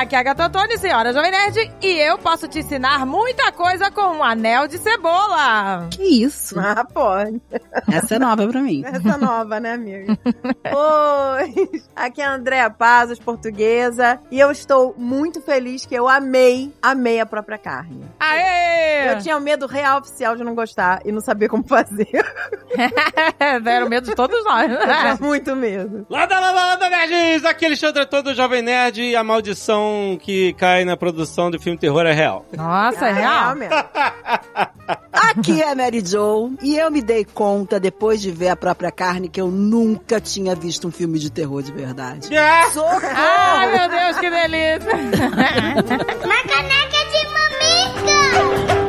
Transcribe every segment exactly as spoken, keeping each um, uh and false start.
aqui é a Gata Tony, senhora Jovem Nerd, e eu posso te ensinar muita coisa com um anel de cebola. Que isso? Ah, pode. Essa é nova pra mim. Essa é nova, né, amiga? Oi! Aqui é a Andréa Pazos, portuguesa, e eu estou muito feliz que eu amei, amei a própria carne. Aê! Eu tinha o medo real oficial de não gostar e não saber como fazer. Era o medo de todos nós. Eu tinha muito medo. Lada, lada, lada, nerds! Aqui é Alexandre Antônio do Jovem Nerd e a maldição que cai na produção de filme terror é real. Nossa, é É real? real mesmo. Aqui é a Mary Jo, e eu me dei conta, depois de ver a própria carne, que eu nunca tinha visto um filme de terror de verdade. Socorro! Ai, meu Deus, que delícia! Uma caneca de mamica!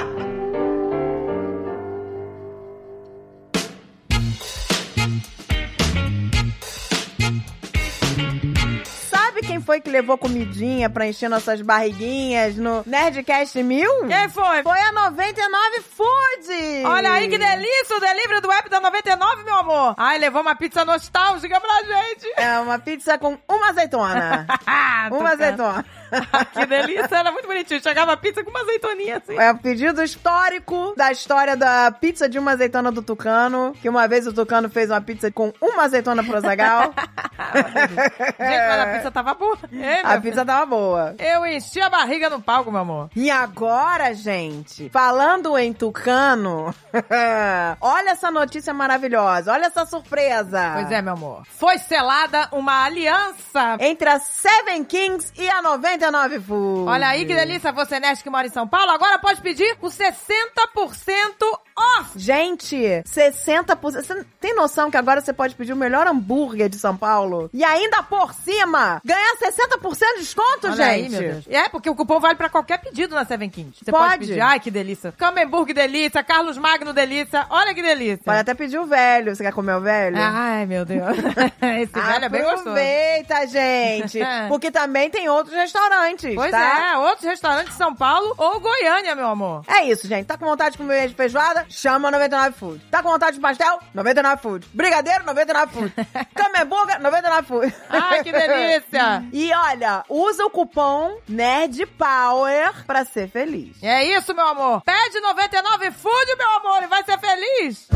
Sabe quem foi que levou comidinha pra encher nossas barriguinhas no Nerdcast mil? Quem foi? Foi a noventa e nove Food! Olha aí que delícia, o delivery do app da noventa e nove, meu amor. Ai, levou uma pizza nostálgica pra gente. É uma pizza com uma azeitona. uma azeitona. Que delícia, era muito bonitinho. Chegava a pizza com uma azeitoninha assim. É o pedido histórico da história da pizza de uma azeitona do Tucano, que uma vez o Tucano fez uma pizza com uma azeitona pro Azaghal. Gente, mas a pizza tava boa. Ei, A pizza tava boa. Eu enchi a barriga no palco, meu amor. E agora, gente, falando em Tucano, olha essa notícia maravilhosa, olha essa surpresa. Pois é, meu amor. Foi selada uma aliança. Entre a Seven Kings e a noventa e nove Food. Olha aí que delícia, você nerd que mora em São Paulo, agora pode pedir o sessenta por cento off. Gente, sessenta por cento. Você tem noção que agora você pode pedir o melhor hambúrguer de São Paulo e ainda por cima ganhar sessenta por cento de desconto, Olha gente? aí, meu Deus. É, porque o cupom vale pra qualquer pedido na Seven Kings. Você Pode. pode pedir. Ai, que delícia. Camembert delícia, Carlos Magno delícia. Olha que delícia. Pode até pedir o velho. Você quer comer o velho? Ai, meu Deus. Esse velho é bem gostoso. Aproveita, gente. Porque também tem outros restaurantes, Pois tá? é, outros restaurantes de São Paulo ou Goiânia, meu amor. É isso, gente. Tá com vontade de comer de feijoada? Chama noventa e nove Food. Tá com vontade de pastel? noventa e nove Food. Brigadeiro? noventa e nove Food. Camembert? noventa e nove Food. Ai, que delícia. E olha, usa o cupom NerdPower pra ser feliz. É isso, meu amor. Pede noventa e nove Food, meu amor, e vai ser feliz.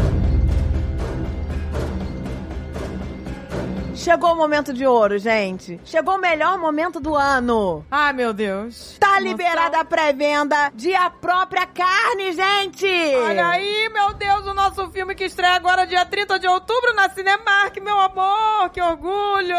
Chegou o momento de ouro, gente. Chegou o melhor momento do ano. Ai, meu Deus. Tá Nossa. liberada a pré-venda de A Própria Carne, gente! Olha aí, meu Deus, o nosso filme que estreia agora dia trinta de outubro na Cinemark, meu amor, que orgulho!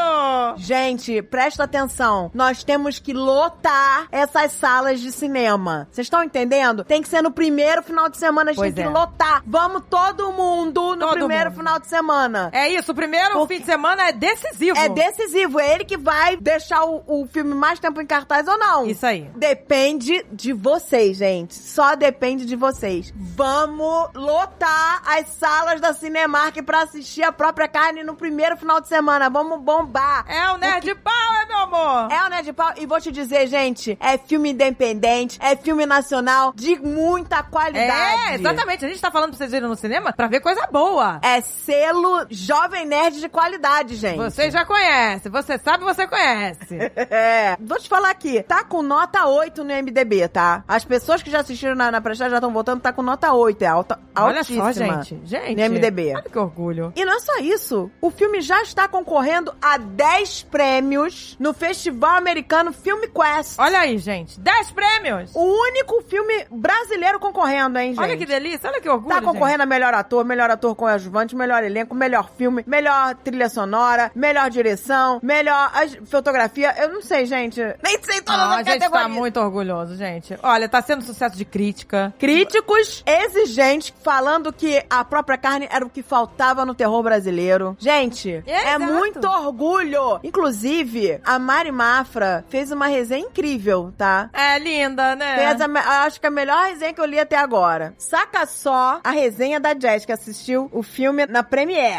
Gente, presta atenção, nós temos que lotar essas salas de cinema. Vocês estão entendendo? Tem que ser no primeiro final de semana, a gente Pois tem é. que lotar. Vamos todo mundo no Todo primeiro mundo. final de semana. É isso, o primeiro Porque- fim de semana é decisivo. É decisivo, é ele que vai deixar o, o filme mais tempo em cartaz ou não. Isso aí. Depende de vocês, gente. Só depende de vocês. Vamos lotar as salas da Cinemark pra assistir A Própria Carne no primeiro final de semana. Vamos bombar. É o Nerd Power, meu amor. É o Nerd Pau. E vou te dizer, gente, é filme independente, é filme nacional de muita qualidade. É, exatamente. A gente tá falando pra vocês irem no cinema pra ver coisa boa. É selo Jovem Nerd de qualidade, gente. Você já conhece. Você sabe, você conhece. É, vou te falar aqui, tá com nota oito no M D B, tá? As pessoas que já assistiram na, na pré-estreia já estão voltando, tá com nota oito, é alta, Olha altíssima. só, gente. Gente. No M D B. Olha que orgulho. E não é só isso, o filme já está concorrendo a dez prêmios no Festival Americano Film Quest. Olha aí, gente. dez prêmios. O único filme brasileiro concorrendo, hein, gente? Olha que delícia. Olha que orgulho, Tá concorrendo a melhor ator, melhor ator coadjuvante, melhor elenco, melhor filme, melhor trilha sonora, melhor direção, melhor as- fotografia. Eu não sei, gente. Nem sei todas Não, as a gente categorias. tá muito orgulhoso, gente. Olha, tá sendo sucesso de crítica. Críticos exigentes falando que A Própria Carne era o que faltava no terror brasileiro. Gente, é Exato. muito orgulho. Inclusive, a Mari Mafra fez uma resenha incrível, tá? É linda, né? Fez a, me- acho que a melhor resenha que eu li até agora. Saca só a resenha da Jess, que assistiu o filme na Premiere.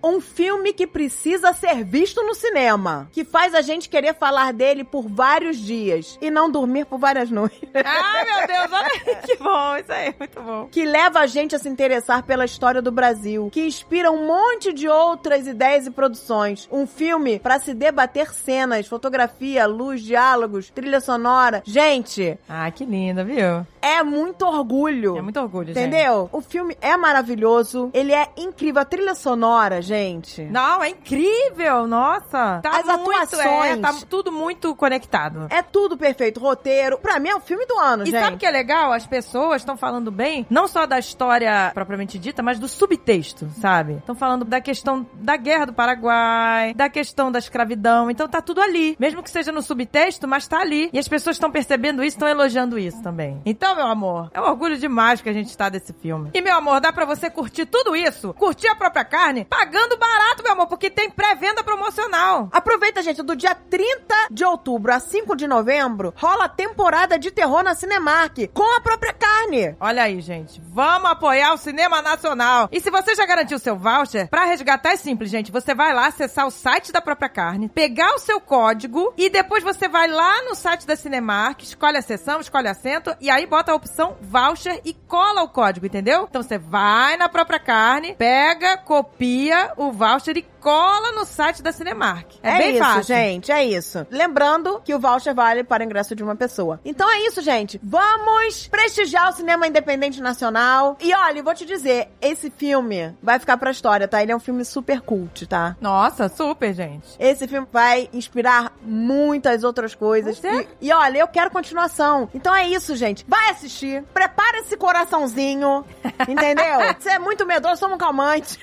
Um filme que precisa ser visto no cinema. Que faz a gente querer falar dele por vários dias. E não dormir por várias noites. Ai, meu Deus, olha aí, que bom. Isso aí, muito bom. Que leva a gente a se interessar pela história do Brasil. Que inspira um monte de outras ideias e produções. Um filme pra se debater cenas, fotografia, luz, diálogos, trilha sonora. Gente... Ah, que linda, viu? É muito orgulho. É muito orgulho, Entendeu? gente. O filme é maravilhoso. Ele é incrível. A trilha sonora, gente. Não, é incrível, nossa. Tá As muito, atuações. É, tá tudo muito conectado. É tudo perfeito. Roteiro. Pra mim é o filme do ano, E gente. sabe o que é legal? As pessoas estão falando bem, não só da história propriamente dita, mas do subtexto, sabe? Estão falando da questão da guerra do Paraguai, da questão da escravidão. Então tá tudo ali. Mesmo que seja no subtexto, mas tá ali. E as pessoas estão percebendo isso, estão elogiando isso também. Então, meu amor, é um orgulho demais que a gente tá desse filme. E, meu amor, dá pra você curtir tudo isso, curtir a própria carne, pagando barato, meu amor, porque tem pré-venda promocional. Aproveita, gente, do dia trinta de outubro a cinco de novembro, rola a temporada de terror na Cinemark, com a própria carne. Olha aí, gente. Vamos apoiar o cinema nacional. E se você já garantiu o seu voucher, pra resgatar é simples, gente. Você vai lá acessar o site da própria carne, pegar o seu código e depois você vai lá no site da Cinemark, escolhe a sessão, escolhe assento e aí bota a opção voucher e cola o código, entendeu? Então você vai na própria carne, pega, copia o voucher e cola no site da Cinemark. É, É bem isso, fácil. gente, é isso. Lembrando que o voucher vale para o ingresso de uma pessoa. Então é isso, gente. Vamos prestigiar o cinema independente nacional. E olha, vou te dizer, esse filme vai ficar pra história, tá? Ele é um filme super cult, tá? Nossa, super, gente. Esse filme vai inspirar muitas outras coisas. Pois é. E, e olha, eu quero continuação. Então é isso, gente. Vai assistir. Prepara esse coraçãozinho. Entendeu? Você é muito medroso, toma um calmante.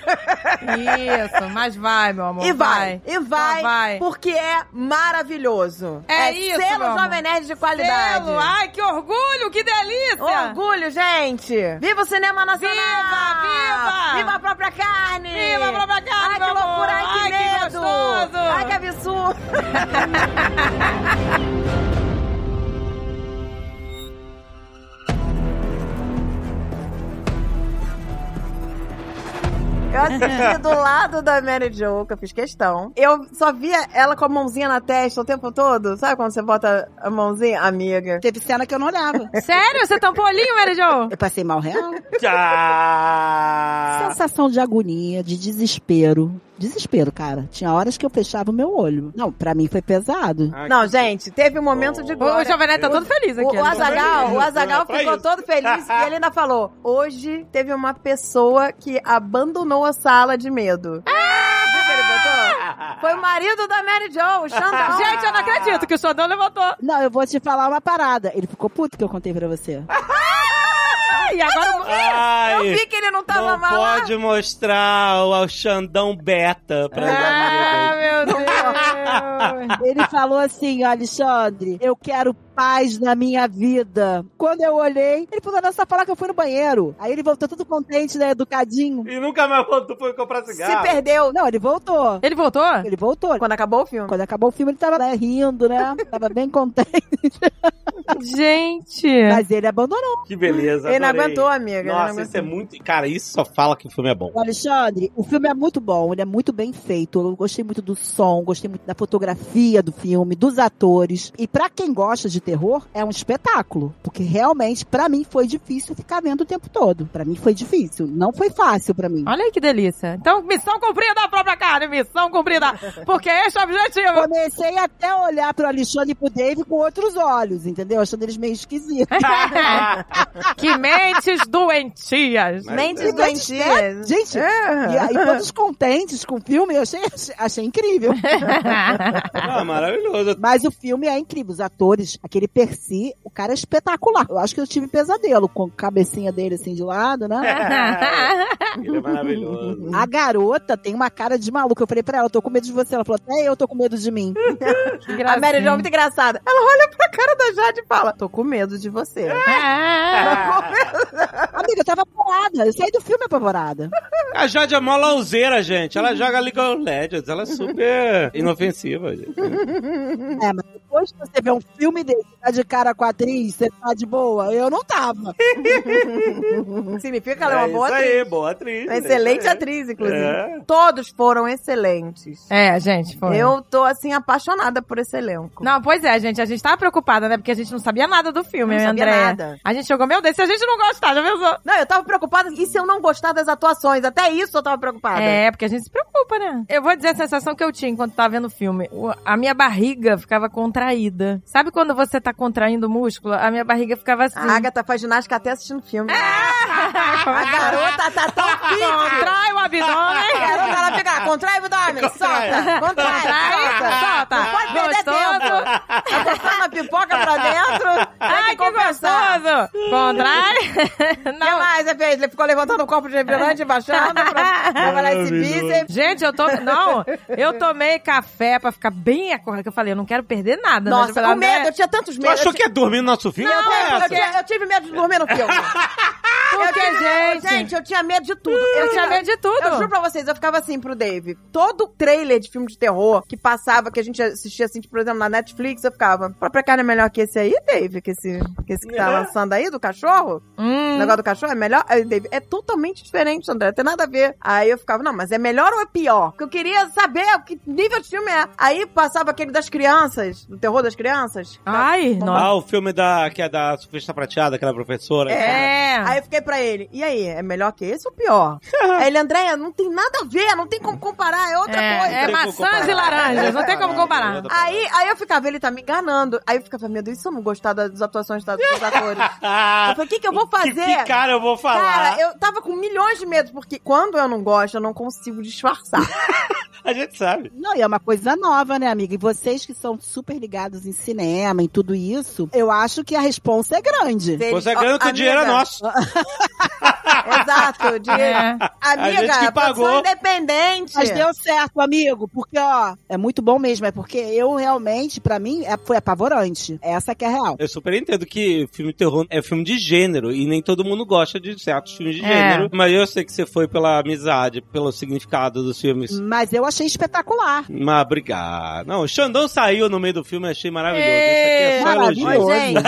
Isso, mas vai, meu amor. E vai, e vai, Só vai. porque é maravilhoso. É isso, selo meu amor. Jovem Nerd de qualidade. Selo. Ai, que orgulho, que delícia. Orgulho, gente. Viva o cinema nacional. Viva, viva. Viva a própria carne. Viva a própria carne, Ai, que meu amor. loucura, ai, que Ai, que medo. gostoso. Ai, que absurdo. Eu assisti do lado da Mary Jo, que eu fiz questão. Eu só via ela com a mãozinha na testa o tempo todo. Sabe quando você bota a mãozinha? Amiga. Teve cena que eu não olhava. Sério? Você tampou o olhinho, Mary Jo? Eu passei mal real. Tchau. Sensação de agonia, de desespero. Desespero, cara. Tinha horas que eu fechava o meu olho. Não, pra mim foi pesado. Ai, Não, que- gente, teve um momento de O, glória. o Jovem Nerd tá todo feliz O, aqui. o né? Azaghal, o Azaghal Pra ficou isso. todo feliz e ele ainda falou: hoje teve uma pessoa que abandonou a sala de medo. Viu que ele botou? Foi o marido da Mary Jo, o Xandão. Gente, eu não acredito que o Xandão levantou. Não, eu vou te falar uma parada. Ele ficou puto que eu contei pra você. E agora... Ai, Eu vi que ele não tava não mal lá. pode mostrar o, o Xandão beta pra Ah, amigas. meu Deus. Ele falou assim, ó, Alexandre, eu quero paz na minha vida. Quando eu olhei, ele falou, não, só falar que eu fui no banheiro. Aí ele voltou todo contente, né, educadinho. E nunca mais voltou pra comprar Se cigarro. perdeu. Não, ele voltou. Ele voltou? Ele voltou. Quando acabou o filme. Quando acabou o filme, ele tava né, rindo, né? Tava bem contente. Gente. Mas ele abandonou. Que beleza, Ele não adorei. aguentou, amiga, ele não Nossa, aguentou. isso é muito... Cara, isso só fala que o filme é bom. O Alexandre, o filme é muito bom, ele é muito bem feito. Eu gostei muito do som, gostei muito da fotografia do filme, dos atores. E pra quem gosta de terror, é um espetáculo. Porque realmente, pra mim, foi difícil ficar vendo o tempo todo. Pra mim foi difícil. Não foi fácil pra mim. Olha aí que delícia. Então, missão cumprida da própria carne, missão cumprida. Porque esse é o objetivo. Comecei até a olhar pro Alexandre e pro Dave com outros olhos, entendeu? Achando eles meio esquisitos. Que mentes doentias. Mas- Mentes E doentias. Gente, É. e aí todos contentes com o filme, eu achei, achei incrível. Ah, maravilhoso. Mas o filme é incrível. Os atores, aquele Percy, o cara é espetacular. Eu acho que eu tive pesadelo com a cabecinha dele assim de lado, né? Ele é maravilhoso. A garota tem uma cara de maluca. Eu falei pra ela, eu tô com medo de você. Ela falou, até eu tô com medo de mim. Que A Mary Jo é muito engraçada. Ela olha pra cara da Jade e fala: tô com medo de você. Ah, Amiga, eu tava apavorada. Eu saí do filme apavorada. A Jade é mó lauzeira, gente. Ela joga League of Legends. Ela é super inofensiva, gente. É, mas depois que você vê um filme desse, tá de cara com a atriz, você tá de boa? Eu não tava. Significa que ela é uma boa isso atriz. aí, boa atriz. Uma excelente É. atriz, inclusive. É. Todos foram excelentes. É, gente, foi. Eu tô, assim, apaixonada por esse elenco. Não, pois é, gente. A gente tava preocupada, né? Porque a gente não sabia nada do filme, Não eu e sabia Andréia. nada. A gente jogou, meu Deus, se a gente não gostar, já pensou? Não, eu tava preocupada. E se eu não gostar das atuações? Até isso eu tava preocupada. É, porque a gente se preocupa, né? Eu vou dizer a sensação que eu tinha enquanto tava vendo o filme. O- A minha barriga ficava contraída. Sabe quando você tá contraindo o músculo? A minha barriga ficava assim. A Agatha faz ginástica até assistindo filme. A A garota tá tão fit. Contrai o A abdômen. garota, ela fica, contrai o abdômen, solta, contrai, Contrai, solta. solta. Não pode perder Gostoso. tempo. Tá botando a pipoca pra dentro, tem Ai, que que compensar. gostoso. Contrai. O que Não. mais você fez? Ele ficou levantando o copo de refrigerante e baixando pra trabalhar esse bíceps. Gente, eu tô. Não, eu tomei café pra ficar bem acordada. Que eu falei, eu não quero perder nada. né? Eu Nossa, falei, o medo, André, eu tinha tantos Tu medos. achou que ia dormir no nosso filme? Eu, Qual é eu, essa? tinha- eu tive medo de dormir no filme. Por Eu que, tive- gente? Gente, eu tinha medo de tudo. Eu tinha medo de tudo. Eu juro pra vocês, eu ficava assim pro Dave. Todo trailer de filme de terror que passava, que a gente assistia assim, tipo, por exemplo, na Netflix, eu ficava, a própria carne é melhor que esse aí, Dave? Que esse que, esse que tá lançando aí, do cachorro? Hum. O negócio do cachorro é melhor? Aí, Dave, é totalmente diferente, André, não tem nada a ver. Aí eu ficava, não, mas é melhor ou é pior? Porque eu queria saber o que nível de filme é. Aí passava aquele das crianças, do terror das crianças. Ai, nossa. Ah, o filme da, que é da Surfista Prateada, aquela professora. É. Aí eu fiquei pra ele, e aí, é melhor que esse ou pior? Aí ele, Andréia, não tem nada a ver, não tem como comparar, é outra É, coisa. é Não tem como maçãs comparar. e laranjas, não tem como comparar. Aí, aí eu ficava, ele tá me enganando. Aí eu ficava, meu Deus, e se eu não gostar das atuações dos dos atores? Eu falei, o que que eu vou fazer? Que, que cara eu vou falar? Cara, eu tava com milhões de medos, porque quando eu não gosto, eu não consigo disfarçar. A gente sabe. Não, e é uma coisa nova, né, amiga? E vocês que são super ligados em cinema, em tudo isso, eu acho que a responsa é grande. Você ganha que o dinheiro é nosso. Exato, o dinheiro. É. Amiga, A gente que produção pagou. independente. Mas deu certo, amigo, porque, ó, é muito bom mesmo, é porque eu realmente, pra mim, é, foi apavorante. Essa que é a real. Eu super entendo que filme de terror é filme de gênero e nem todo mundo gosta de certos filmes de É. gênero, mas eu sei que você foi pela amizade, pelo significado dos filmes. Mas eu achei espetacular. Mas obrigado. Não, o Xandão saiu no meio do filme, eu achei maravilhoso. Isso aqui é só Maravilhoso. elogio. Ô, gente,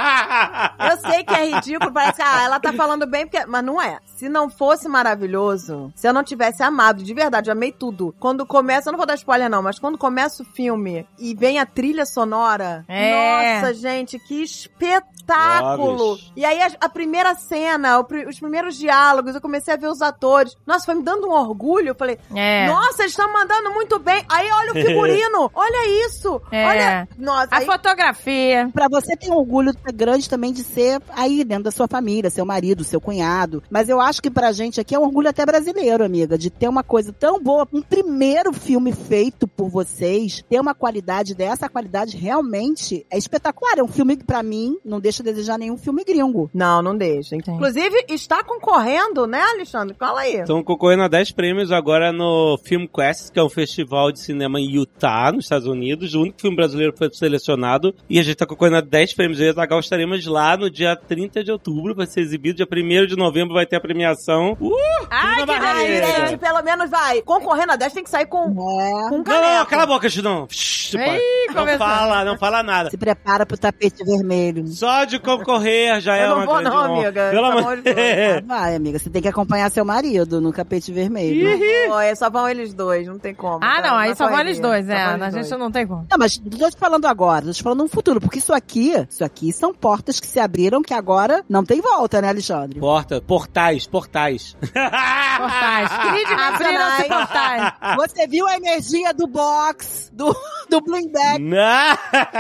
eu sei que é ridículo, parece que ah, ela tá falando bem, porque... mas não é. Se não fosse maravilhoso, se eu não tivesse amado, de verdade, eu amei tudo. Quando começa, eu não vou dar spoiler não, mas quando começa o filme e vem a trilha sonora, É. nossa, gente, que espetáculo! Loves. E aí a, a primeira cena, o pri- os primeiros diálogos, eu comecei a ver os atores. Nossa, foi me dando um orgulho, eu falei, É. nossa, eles estão mandando muito bem. Aí olha o figurino, olha isso, É. olha... Nossa, A aí- fotografia. Pra você ter um orgulho grande também de ser aí dentro da sua família, seu marido, seu cunhado. Mas eu acho que pra gente aqui é um orgulho até brasileiro, amiga, de ter uma coisa tão boa, um primeiro filme feito por vocês, ter uma qualidade dessa, a qualidade realmente é espetacular. É um filme que pra mim não deixa a desejar nenhum filme gringo. Não, não deixa. Sim. Inclusive, está concorrendo, né, Alexandre? Fala aí. Estão concorrendo a dez prêmios agora no Film Quest, que é um festival de cinema em Utah, nos Estados Unidos. O único filme brasileiro foi selecionado. E a gente tá concorrendo a dez prêmios. Eu e o Zagal estaremos lá no dia trinta de outubro. Vai ser exibido. Dia primeiro de novembro vai ter a premiação. Uh! Ai, Fim da que barreira. delícia. Gente, pelo menos vai. Concorrendo a dez tem que sair com, É. com um Não, caneco. não, não, cala a boca, Chidão. Shhh, Ih, pai. Não começou. fala, não fala nada. Se prepara pro tapete vermelho. Só de concorrer já é Eu não uma vou grande não, honra. amiga. Pelo Pelo amor amor de de Deus. Ah, vai, amiga, você tem que acompanhar seu marido no tapete vermelho. Pô, é, só vão eles dois, não tem como. Ah, tá? não, aí Na só vão correria. eles dois, Só é. vão A eles gente dois. não tem como. Não, mas não tô te falando agora, tô te falando no futuro, porque isso aqui, isso aqui são portas que se abriram que agora não tem volta, né, Alexandre? Porta, portais, portais. Portais. Abriram-se portais. Você viu a energia do box, do, do Blindex? Não.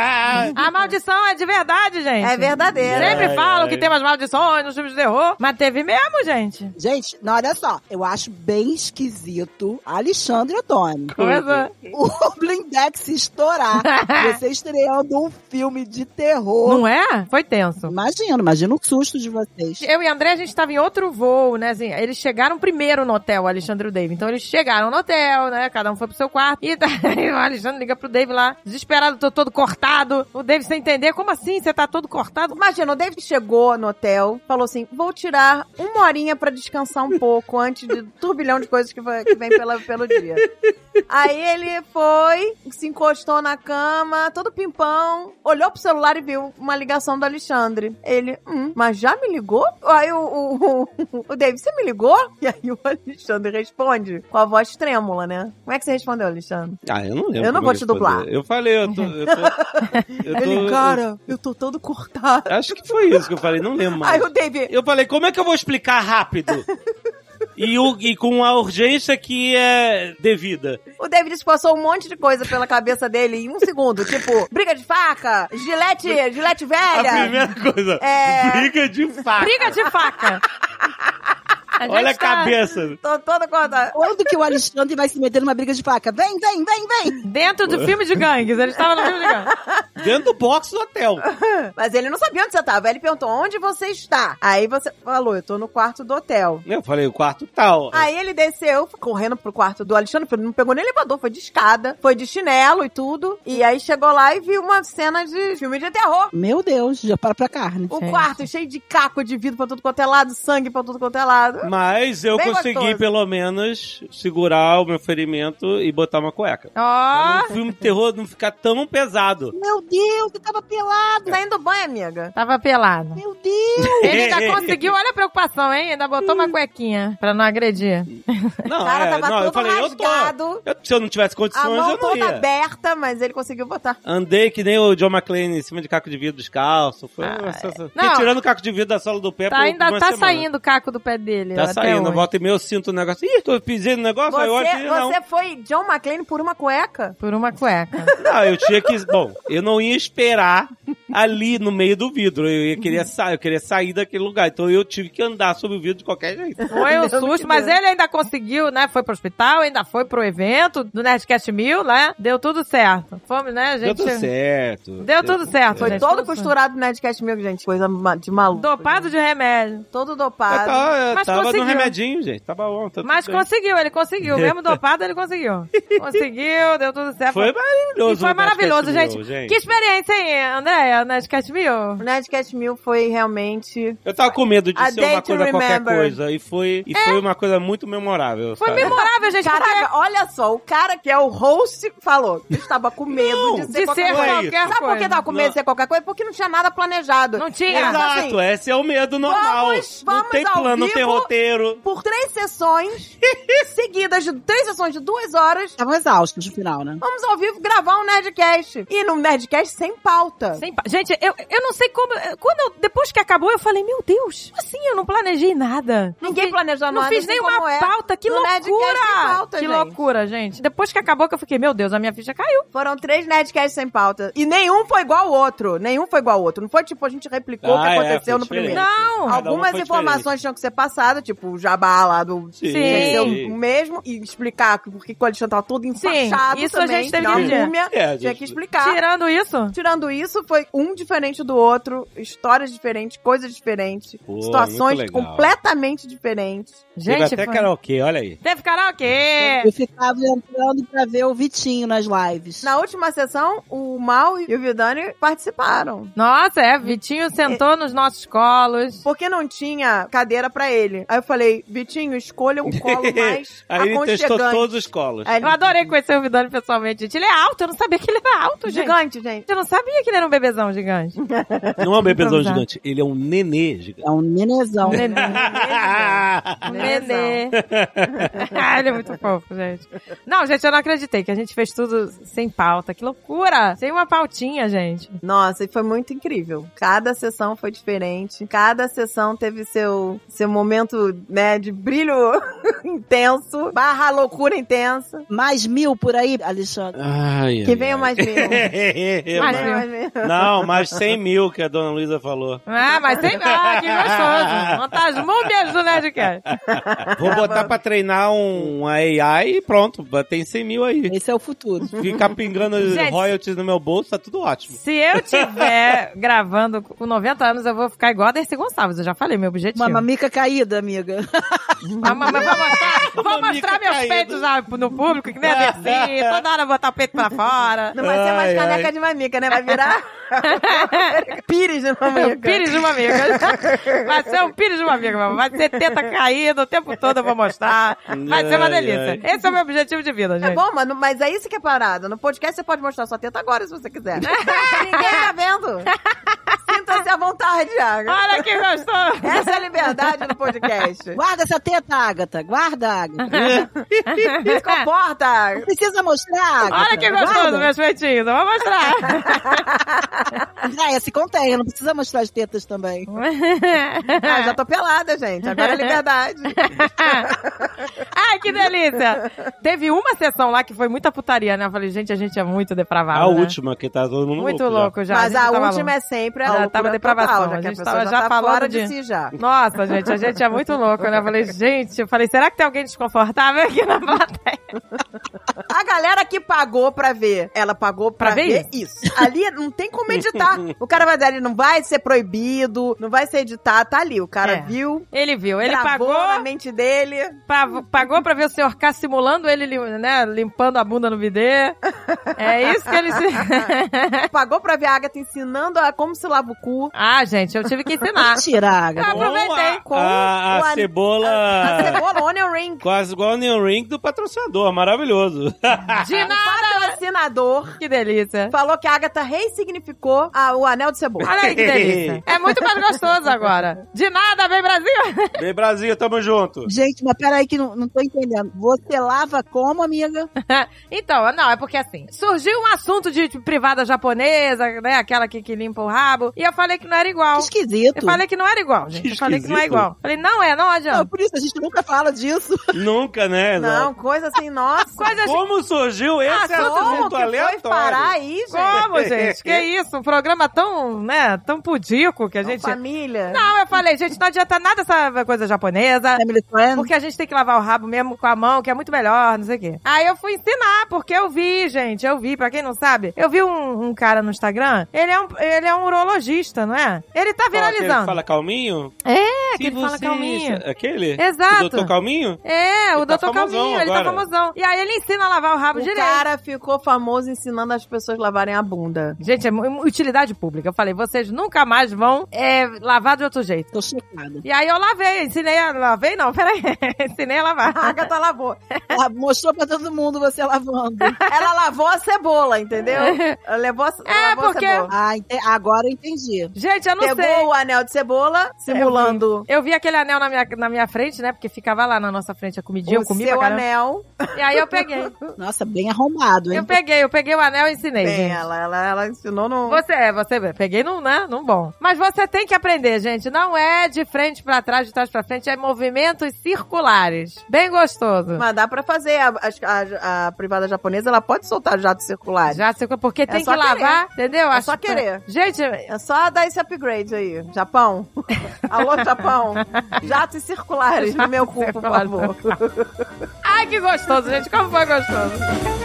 A maldição é de verdade, gente. É verdadeiro. Sempre Ai, falam ai. que tem umas maldições nos filmes de terror, mas teve mesmo, gente. Gente, não, olha só, eu acho bem esquisito Alexandre Ottoni. Começou. O Blindex estourar, você estreando um filme de terror. Não é? Foi tenso. Imagino, imagina o susto de vocês. Eu e André, a gente tava em outro voo, né? Assim, eles chegaram primeiro no hotel, o Alexandre e o Dave. Então eles chegaram no hotel, né? Cada um foi pro seu quarto. E daí o Alexandre liga pro Dave Dave lá, desesperado, tô todo cortado. O Dave sem entender, como assim? Você tá todo cortado? Imagina, o David chegou no hotel, falou assim, vou tirar uma horinha pra descansar um pouco antes de turbilhão de coisas que, vai, que vem pela, pelo dia. Aí ele foi, se encostou na cama, todo pimpão, olhou pro celular e viu uma ligação do Alexandre. Ele, hum, mas já me ligou? Aí o, o, o, o David, você me ligou? E aí o Alexandre responde com a voz trêmula, né? Como é que você respondeu, Alexandre? Ah, eu não lembro. Eu não vou te dublar. Eu falei, eu tô... Eu tô, eu tô Ele, cara, eu tô todo cortado. Acho que foi isso que eu falei, não lembro mais. Aí o David... Eu falei, como é que eu vou explicar rápido? E, o, e com a urgência que é devida. O David passou um monte de coisa pela cabeça dele em um segundo. Tipo, briga de faca, gilete, gilete velha. A primeira coisa, É... briga de faca. Briga de faca. A Olha a gente tá cabeça. Tô toda cortada. Quando que o Alexandre vai se meter numa briga de faca? Vem, vem, vem, vem! Dentro do filme de gangues. Ele estava no filme de gangues. Dentro do box do hotel. Mas ele não sabia onde você tava. Ele perguntou, onde você está? Aí você falou, eu tô no quarto do hotel. Eu falei, o quarto tal. Aí ele desceu, correndo pro quarto do Alexandre, não pegou nem elevador, foi de escada, foi de chinelo e tudo. E aí chegou lá e viu uma cena de filme de terror. Meu Deus, já para pra carne. O Gente. quarto cheio de caco de vidro pra tudo quanto é lado, sangue pra tudo quanto é lado. Mas eu Bem consegui, gostoso. pelo menos, segurar o meu ferimento e botar uma cueca. Ó, Pra um filme de terror não ficar tão pesado. Meu Deus, você tava pelado! Saindo do banho, amiga. tava pelado. Meu Deus! Ele ainda conseguiu, olha a preocupação, hein? Ainda botou uma cuequinha pra não agredir. Não, O cara é, tava não, eu todo falei, rasgado. eu tô. Eu, se eu não tivesse A condições, mão eu não toda ia. aberta, mas ele conseguiu botar. Andei que nem o John McClane em cima de caco de vidro descalço. Foi uma sensação. Fiquei Não. tirando o caco de vidro da sola do pé Tá, por ainda uma tá semana. saindo o caco do pé dele. Tá até saindo. hoje. Volta e meia eu sinto o negócio. Ih, tô pisei no negócio, aí eu olho Você, e não. você foi John McClane por uma cueca? Por uma cueca. Não, eu tinha que... Bom, eu não ia esperar ali no meio do vidro. Eu ia querer sair, eu queria sair daquele lugar. Então eu tive que andar sobre o vidro de qualquer jeito. Foi um Meu Deus, susto, que mas Deus. ele ainda conseguiu, né? Foi pro hospital, ainda foi pro evento do Nerdcast Mil, né? Deu tudo certo. Fomos, né, Deu gente? tudo certo. Deu tudo certo, Foi gente. todo tudo costurado no Nerdcast Milk, gente. Coisa ma- de maluco. Dopado de remédio. Todo Eu dopado. tava, eu Mas tava no conseguiu. remedinho, gente. Tava bom. Tá Mas tudo bem. conseguiu, ele conseguiu. Mesmo dopado, ele conseguiu. Conseguiu, deu tudo certo. Foi maravilhoso. E foi o maravilhoso, Nerdcast gente. Mil, Que experiência, hein, Andréia? O Nerdcast Mil? O Nerdcast Mil foi realmente... Eu tava com medo de A ser day uma to coisa qualquer remember. coisa. E foi, e foi uma coisa muito memorável. Foi sabe? memorável, gente. Caraca, olha só, o cara que é o host falou que estava com medo Não, de ser de qualquer ser coisa. qualquer Sabe por que coisa. tava com medo de ser qualquer coisa? Porque não tinha nada planejado. Não tinha. Era Exato, assim, esse é o medo normal. Vamos- não vamos tem ao plano, não vivo. tem roteiro. por três sessões seguidas, de três sessões de duas horas, Estavam exaustos no final, né? vamos ao vivo gravar um Nerdcast. E num Nerdcast sem pauta. Sem pa- Gente, eu, eu não sei como... Quando eu- depois que acabou, eu falei, meu Deus, assim, eu não planejei nada. Não Ninguém fiz- planejou Não nada, fiz assim nenhuma como é pauta, que no Nerdcast loucura! sem pauta, que gente. loucura, gente. Depois que acabou, que eu fiquei, meu Deus, a minha ficha caiu. Foram três Nerdcasts sem pauta. E nenhum foi igual ao outro. Nenhum foi igual ao outro. Não foi tipo, a gente replicou o que Ah, é, aconteceu foi no diferente. primeiro. Não! Cada um Algumas foi informações diferente. tinham que ser passadas, tipo o jabá lá do... Sim. Tinha que ser Sim. o mesmo. E explicar por que o Alexandre tava todo enfaixado isso a também. gente teve na que dizer. múmia. É, a Tinha gente- que explicar. Tirando isso, Tirando isso, foi um diferente do outro, histórias diferentes, coisas diferentes, Pô, situações muito legal. completamente diferentes. Teve gente, até foi... karaokê, olha aí. Teve karaokê. Eu ficava entrando pra ver o Vitinho nas lives. Na última sessão, o Mal e o Vidani participaram. Nossa, é, Vitinho sentou nos nossos colos. Porque não tinha cadeira pra ele. Aí eu falei, Vitinho, escolha um colo mais Aí ele testou aconchegante. todos os colos. Aí ele- Eu adorei conhecer o Vidani pessoalmente, gente. Ele é alto, eu não sabia que ele era alto, gente. Gigante, gente. Eu não sabia que ele era um bebezão gigante. Não é um bebezão Improvisar. gigante, ele é um nenê gigante. É um nenezão. Nenê. Nenê. Ah, ele é muito fofo, gente. Não, gente, eu não acreditei que a gente fez tudo sem pauta. Que loucura! Sem uma pautinha, gente. Nossa, e foi muito incrível. Cada sessão foi diferente. Cada sessão teve seu, seu momento, né, de brilho intenso, barra loucura intensa. Mais mil por aí, Alexandre. Ai, Que ai, venham ai. mais mil. Mais Que venham mil. mais mil. Não, Não, mas cem mil que a dona Luísa falou. Ah, mas tem... Ah, que gostoso. Montar as múmias do Nerdcast. Vou botar pra treinar um A I e pronto, tem cem mil aí. Esse é o futuro. Ficar pingando Gente, royalties no meu bolso, tá tudo ótimo. Se eu tiver gravando com noventa anos, eu vou ficar igual a Dercy Gonçalves. Eu já falei, meu objetivo. Uma mamica caída, amiga. Mas, mas vou mostrar, vou Mamica mostrar meus caída. peitos já no público, que nem a Dercy. Toda hora botar o peito pra fora. Não vai ser mais Ai, caneca ai. de mamica, né? Vai virar pires de mamica. Pires de uma amiga. Vai ser um pires de uma amiga, meu. Vai ter teta caída o tempo todo, eu vou mostrar. Vai ser uma Ai, delícia. ai. Esse é o meu objetivo de vida, gente. É bom, mano, mas é isso que é parada. No podcast você pode mostrar sua teta agora, se você quiser. Ninguém tá vendo. Sinta-se à vontade, Agatha. Olha que gostoso. Essa é a liberdade no podcast. Guarda essa teta, Agatha. Guarda, Agatha. Se comporta, Agatha. Precisa mostrar, Agatha. Olha que gostoso, Guarda. meus peitinhos. Eu vou mostrar. É, se contém. Não precisa mostrar as tetas também. Ah, já tô pelada, gente. Agora é liberdade. Ai, que delícia. Teve uma sessão lá que foi muita putaria, né? Eu falei, gente, a gente é muito depravado, A né? última, que tá todo mundo Muito louco. louco já. Mas gente a tava última louco. é sempre a Já loucura tava depravação, total, já a que a gente pessoa tava já já tá falando fora de- de si já. Nossa, gente, a gente é muito louco, né? Eu falei, gente, eu falei, será que tem alguém desconfortável aqui na plateia? A galera que pagou pra ver, ela pagou pra, Pra ver ver isso. Ali não tem como editar. O cara vai dar, ele não vai ser proibido, não vai ser editado, tá ali. O cara É. viu, Ele viu, ele gravou pagou, na mente dele. pa- pagou pra ver o senhor K simulando ele, lim- né, limpando a bunda no bidê. É isso que ele se... Pagou pra ver a Agatha ensinando a como se lava o cu. Ah, gente, eu tive que ensinar. Mentira, Agatha. Ah, Com aproveitei. a, Com a, a o an- cebola... A cebola onion ring. Quase igual o Onion Ring do patrocinador, maravilhoso. De O nada. patrocinador Que delícia. falou que a Agatha ressignificou a- o anel de cebola. Olha aí que delícia. É muito mais gostoso agora. De nada, vem Brasil. Vem Brasil, tamo junto. Gente, mas peraí que não, não tô entendendo. Você lava como, amiga? Então, não, é porque assim, surgiu um assunto de, de privada japonesa, né, aquela que, que limpa o rabo, e eu falei que não era igual. Que esquisito. Eu falei que não era igual, gente. Que Eu falei que não é esquisito. igual. Falei, não é, não Não, adianta. por isso a gente nunca fala disso. Nunca, né? Não, coisa assim, nossa. Coisa assim. Como surgiu esse Ah, assunto Como que foi aleatório? parar aí, gente? Como, gente? Que isso? Um programa tão, né, tão pudico que a gente... Família. Não, eu falei, gente, não adianta nada essa coisa japonesa. Family friend. Porque a gente tem que lavar o rabo mesmo com a mão, que é muito melhor, não sei o quê. Aí eu fui ensinar, porque eu vi, gente, eu vi, pra quem não sabe, eu vi um, um cara no Instagram, ele é um, ele é um urologista, não é? Ele tá Aquele que viralizando. fala calminho? É, Se que ele fala você- calminho. Aquele? Exato. O doutor Calminho? É, o Ele tá doutor famosão Calminho, ele tá agora. famosão. E aí ele ensina a lavar o rabo O direito. cara ficou famoso ensinando as pessoas a lavarem a bunda. Gente, é mu- utilidade pública. Eu falei, vocês nunca mais vão é, lavar de outro jeito. Tô chocada. E aí eu lavei, ensinei a... Lavei não, peraí. ensinei a lavar. A Agatha lavou. Ela mostrou pra todo mundo você lavando. Ela lavou a cebola, entendeu? Ela levou a, É, lavou porque- a cebola. Ah, ente- agora eu entendi. Gente, eu não Pegou sei. o anel de cebola, simulando Eu vi aquele anel na minha, na minha frente, né? Porque ficava lá na nossa frente a comidinha, o eu comi seu pra caramba. anel. E aí eu peguei. Nossa, bem arrumado, hein? Eu peguei, eu peguei o anel e ensinei, Bem, gente. ela, ela, ela ensinou no... Você é, você vê. Peguei num, né? Num bom. Mas você tem que aprender, gente. Não é de frente pra trás, de trás pra frente, é movimentos circulares. Bem gostoso. Mas dá pra fazer. A, a, a privada japonesa, ela pode soltar jatos circulares. Já sei porque tem só que lavar, entendeu? É Acho só que- querer. Gente, É só dar esse upgrade aí. Japão. Alô, Japão. Jatos circulares no meu cu, por Circulares. favor. ai que gostoso, gente. Como foi gostoso.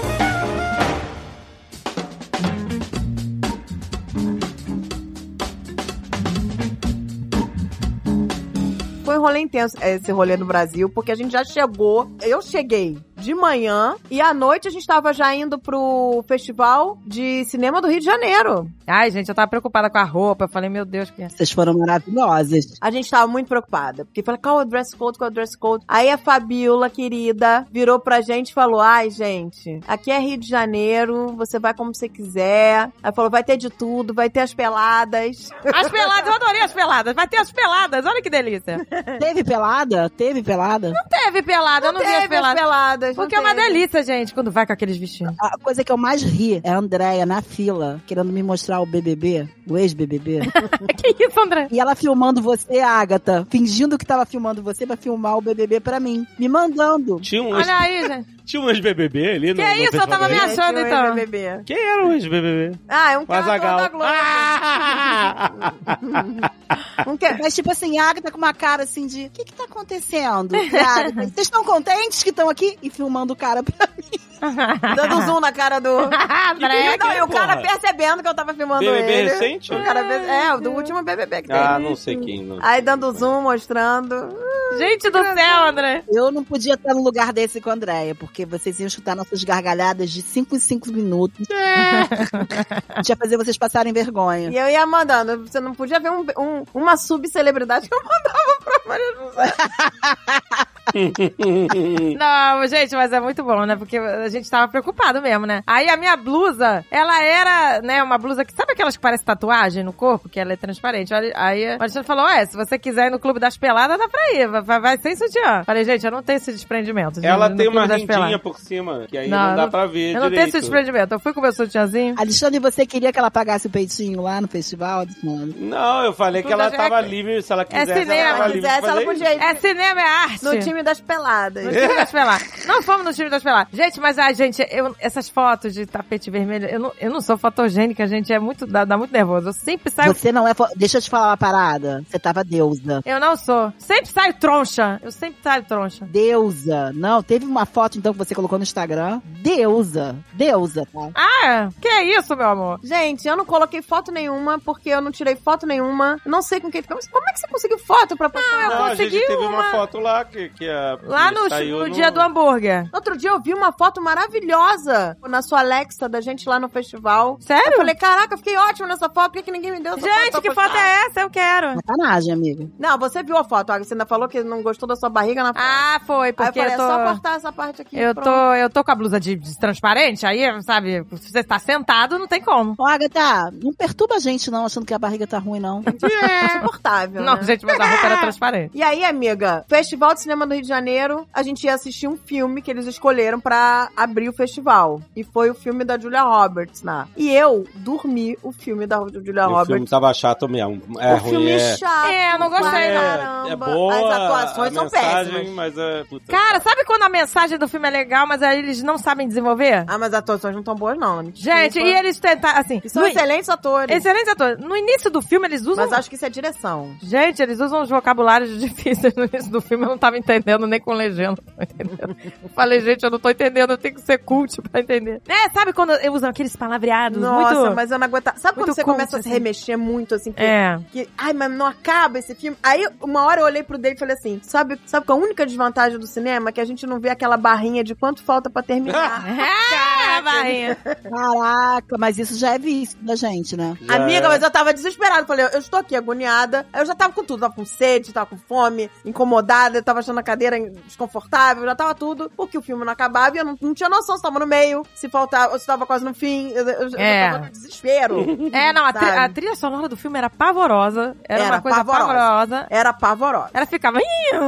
Foi um rolê intenso esse rolê no Brasil, porque a gente já chegou. Eu cheguei de manhã e à noite a gente tava já indo pro Festival de Cinema do Rio de Janeiro. Ai, gente, eu tava preocupada com a roupa. Eu falei, meu Deus, que... Vocês foram maravilhosas. A gente tava muito preocupada, porque falei, qual é o dress code, qual é o dress code? Aí a Fabiola, querida, virou pra gente e falou, ai, gente, aqui é Rio de Janeiro, você vai como você quiser. Aí falou, vai ter de tudo, vai ter as peladas. As peladas, eu adorei as peladas. Vai ter as peladas, olha que delícia. Teve pelada? Teve pelada? Teve pelada, eu não vi as Teve as peladas. peladas. vocês não Porque é uma teve. delícia, gente, quando vai com aqueles vestidos. A coisa que eu mais ri é a Andréia na fila, querendo me mostrar o B B B, o ex-B B B. Que isso, André? E ela filmando você, Agatha, fingindo que tava filmando você pra filmar o B B B pra mim. Me mandando. Tinha uns, Olha aí, gente. tinha uns B B B ali no Que no isso? Eu festival tava da me Rede. achando, Tinha um então. ex-B B B. Quem era o ex-B B B? Ah, é um O cara Azaghal. da Globo. Ah! Um que... Mas tipo assim, a Agatha com uma cara assim de, o que que tá acontecendo? E a Agatha, vocês estão contentes que estão aqui? E filmando o cara pra mim. Dando zoom na cara do... André, E, não, e o cara porra? percebendo que eu tava filmando B B B ele. recente? O cara perce- É, o do último B B B que teve. Ah, não sei quem. Não. Aí dando zoom, mostrando. Gente do céu, André. Eu não podia estar num lugar desse com a Andréia, porque vocês iam escutar nossas gargalhadas de cinco em cinco minutos. A gente ia fazer vocês passarem vergonha. E eu ia mandando. Você não podia ver um, um- uma subcelebridade que eu mandava pra Maria José. Não, gente, mas é muito bom, né? Porque a gente tava preocupado mesmo, né? Aí a minha blusa, ela era, né, uma blusa que... Sabe aquelas que parece tatuagem no corpo? Que ela é transparente. Aí aí a Alexandre falou, é, se você quiser ir no Clube das Peladas, dá pra ir. Vai, vai sem sutiã. Falei, gente, eu não tenho esse desprendimento. de Ela ir no tem Clube uma das rendinha Peladas. por cima, que aí Não, não, eu dá não- pra ver Eu não tenho direito. esse desprendimento. Eu fui com o meu sutiãzinho. Alexandre, você queria que ela pagasse o peitinho lá no festival? Mano? Não, eu falei que Tudo ela é- tava livre, se ela quisesse, cinema, ela Se tava ela livre de quisesse, ela fazer podia ir É cinema, é arte. no time das peladas. No time das peladas. Não fomos no time das peladas. Gente, mas, ai, gente, eu, essas fotos de tapete vermelho, eu não, eu não sou fotogênica, gente, é muito, dá, dá muito nervoso. Eu sempre saio... Você não é... fo- Deixa eu te falar uma parada. Você tava deusa. Eu não sou. Sempre saio troncha. Eu sempre saio troncha. Deusa. Não, teve uma foto, então, que você colocou no Instagram. Deusa. Deusa, tá? Ah, que é isso, meu amor? Gente, eu não coloquei foto nenhuma, porque eu não tirei foto nenhuma. Não sei com quem ficamos. Como é que você conseguiu foto pra postar? eu Não, a consegui gente teve uma... uma- foto lá que, que a... Lá no, saiu no dia do hambúrguer. Outro dia eu vi uma foto maravilhosa na sua Alexa da gente lá no festival. Sério? Eu falei, caraca, eu fiquei ótima nessa foto, por que, que ninguém me deu essa foto? Gente, pra que postar? foto é essa? Eu quero. Sacanagem, amiga. Não, você viu a foto, Agnes, você ainda falou que não gostou da sua barriga na foto. Ah, foi, Aí eu porque falei, eu tô... é só cortar essa parte aqui. Eu pronto. tô, eu tô com a blusa de, de transparente, aí, sabe, se você tá sentado, não tem como. Ô, Agatha, não perturba a gente, não, achando que a barriga tá ruim, não. É insuportável, Não, né? gente, mas a roupa era transparente. E aí, amiga, Festival de Cinema do Rio de Janeiro, a gente ia assistir um filme que eles escolheram pra abrir o festival. E foi o filme da Julia Roberts, né? E eu dormi o filme da Julia O filme Roberts. tava chato mesmo. É o ruim, filme é... chato. É, eu não gostei, pra não. caramba. É boa As atuações a são mensagem, péssimas. mas é... Puta. Cara, sabe quando a mensagem do filme é legal, mas aí eles não sabem desenvolver? Ah, mas as atuações não tão boas, não. Me Gente, desculpa. e eles tentaram, assim... E são no- excelentes atores. Excelentes atores. No início do filme, eles usam... Mas acho que isso é direção. Gente, eles usam uns vocabulários difíceis no início do filme, eu não tava entendendo nem com legenda. Não entendendo. Eu falei, gente, eu não tô entendendo, eu tenho que ser cult pra entender. É, sabe quando eu uso aqueles palavreados Nossa, muito... mas eu não aguento. Sabe muito quando você cult, começa a se assim. remexer muito, assim? Que, É. que, ai, mas não acaba esse filme. Aí, uma hora eu olhei pro Dave e falei assim, sabe, sabe qual a única desvantagem do cinema? É que a gente não vê aquela barrinha de quanto falta pra terminar. É, barrinha. Caraca, mas isso já é vício da gente, né? Já Amiga, é. mas eu tava desesperada. Falei, eu estou aqui agoniada. Eu já tava com tudo. Tava com sede, tava com fome, incomodada, eu tava achando a cadeira desconfortável, já tava tudo. Porque o filme não acabava e eu não, não tinha noção se tava no meio, se faltava, ou se tava quase no fim. Eu, eu, eu É. já tava no desespero. É, não, a, tri- Sabe? a trilha sonora do filme era pavorosa. Era, Era uma coisa pavorosa. pavorosa. Era pavorosa. Ela ficava...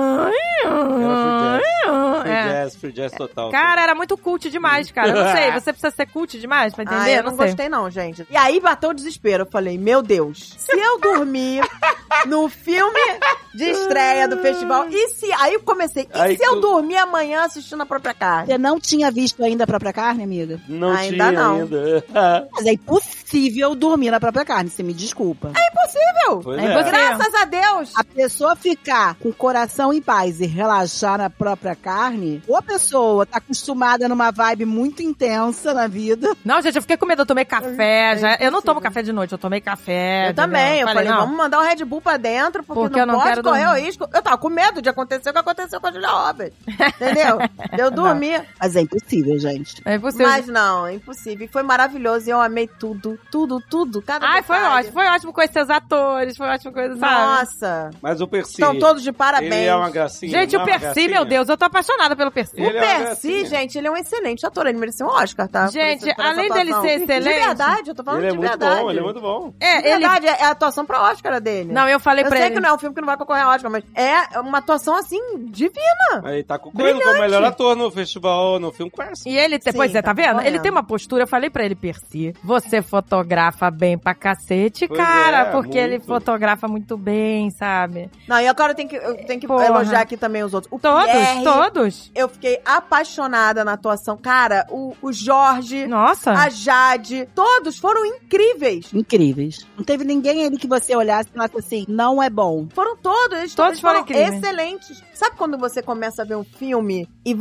Free É. jazz, free jazz total. Cara, era muito cult demais, cara. Eu não sei, você precisa ser cult demais pra entender? Ah, eu não, sei. gostei não, gente. E aí bateu o desespero. Eu falei, meu Deus, se eu dormir no filme de estreia do festival, e se... Aí eu comecei, e Aí se eu tu- dormir amanhã assistindo a própria carne? Você não tinha visto ainda a própria carne, amiga? Não Ainda tinha não. ainda. Mas é impossível dormir na própria carne, você me desculpa. Impossível! Pois É é. impossível. Graças a Deus! A pessoa ficar com o coração em paz e relaxar na própria carne, ou a pessoa tá acostumada numa vibe muito intensa na vida. Não, gente, eu fiquei com medo. Eu tomei café. É já... Eu não impossível. tomo café de noite, eu tomei café. Eu entendeu? também. Eu falei, não. vamos mandar o Red Bull pra dentro, porque, Porque não, eu não pode quero correr dormir. o risco. Eu tava com medo de acontecer o que aconteceu com a Julia Roberts. Entendeu? Eu dormi. Mas é impossível, gente. É impossível. Mas não, é impossível. E foi maravilhoso. E eu amei tudo, tudo, tudo. Cada Ai, foi detalhe. ótimo. Foi ótimo conhecer os atores. Foi ótimo conhecer, sabe? Nossa. Mas o Percy... Estão todos de parabéns. Ele é uma gracinha. Gente, não o é uma Percy, gracinha? meu Deus, eu tô apaixonada pelo Percy. O Ele é uma Percy, gracinha. gente, ele é um excelente ator. Ele mereceu um Oscar. Oscar, tá? Por Gente, esse- por essa além dele atuação. ser excelente- De verdade, eu tô falando Ele é de muito verdade. bom, ele é muito bom. É, De ele... verdade, é a atuação pra Oscar dele. Não, eu falei eu pra sei ele... que não é um filme que não vai concorrer ao Oscar, mas é uma atuação, assim, divina. Aí tá concorrendo como melhor ator no festival, no Film Quest. E ele, Sim, pois é, tá tá vendo? correndo. Ele tem uma postura, eu falei pra ele, Percy, você fotografa bem pra cacete, Pois cara, é, porque ele muito. fotografa muito bem, sabe? Não, e agora eu tenho que, eu tenho que Porra. elogiar aqui também os outros. O Todos, Pierre, todos. eu fiquei apaixonada na atuação. Cara, o, o Jorge, Nossa. a Jade, todos foram incríveis. Incríveis. Não teve ninguém ali que você olhasse e falasse assim, não é bom. Foram todos, eles Todos eles foram foram incríveis. excelentes. Sabe quando você começa a ver um filme e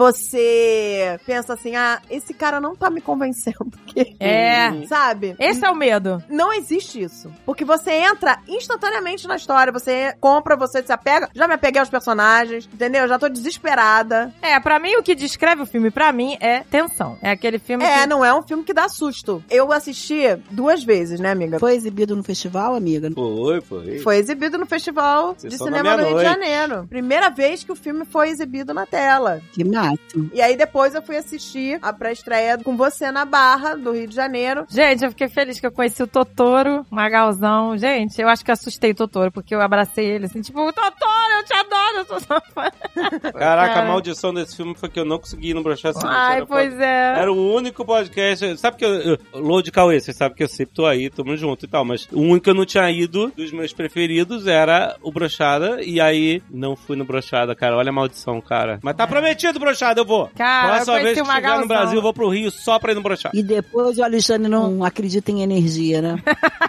você pensa assim, ah, esse cara não tá me convencendo. Porque, É. sabe? Esse é o medo. Não existe isso. Porque você entra instantaneamente na história, você compra, você se apega. Já me apeguei aos personagens, entendeu? Já tô desesperada. É, pra mim, o que descreve o filme, pra mim, é tensão. É aquele filme É, que... não é um filme que dá susto. Eu assisti duas vezes, né, amiga? Foi exibido no festival, amiga? Foi, foi. Foi exibido no Festival de Sessão da Cinema do Rio de meia-noite. Janeiro. Primeira vez que o filme foi exibido na tela. Que máximo. E aí depois eu fui assistir a pré-estreia com você na Barra, do Rio de Janeiro. Gente, eu fiquei feliz que eu conheci o Totoro, Magalzão. Gente, eu acho que eu assustei o Totoro, porque eu abracei ele assim, tipo, Totoro, eu te adoro, eu sou sua fã. Caraca, Cara. a maldição desse filme foi que eu não consegui ir no Brochar Seguinte. Ai, Era pois pod- é. Era o único podcast. Sabe que eu. eu Load Cauê, você sabe que eu sempre tô aí, tamo junto e tal. Mas o único que eu não tinha ido dos meus preferidos era o Brochada. E aí não fui no Brochada, cara. Olha a maldição, cara. Mas tá prometido, Brochada, eu vou. Cara, Próxima eu vez conheci que o estiver no Magalzão. Brasil, eu vou pro Rio só pra ir no Brochada. E depois o Alexandre não acredita em energia, né?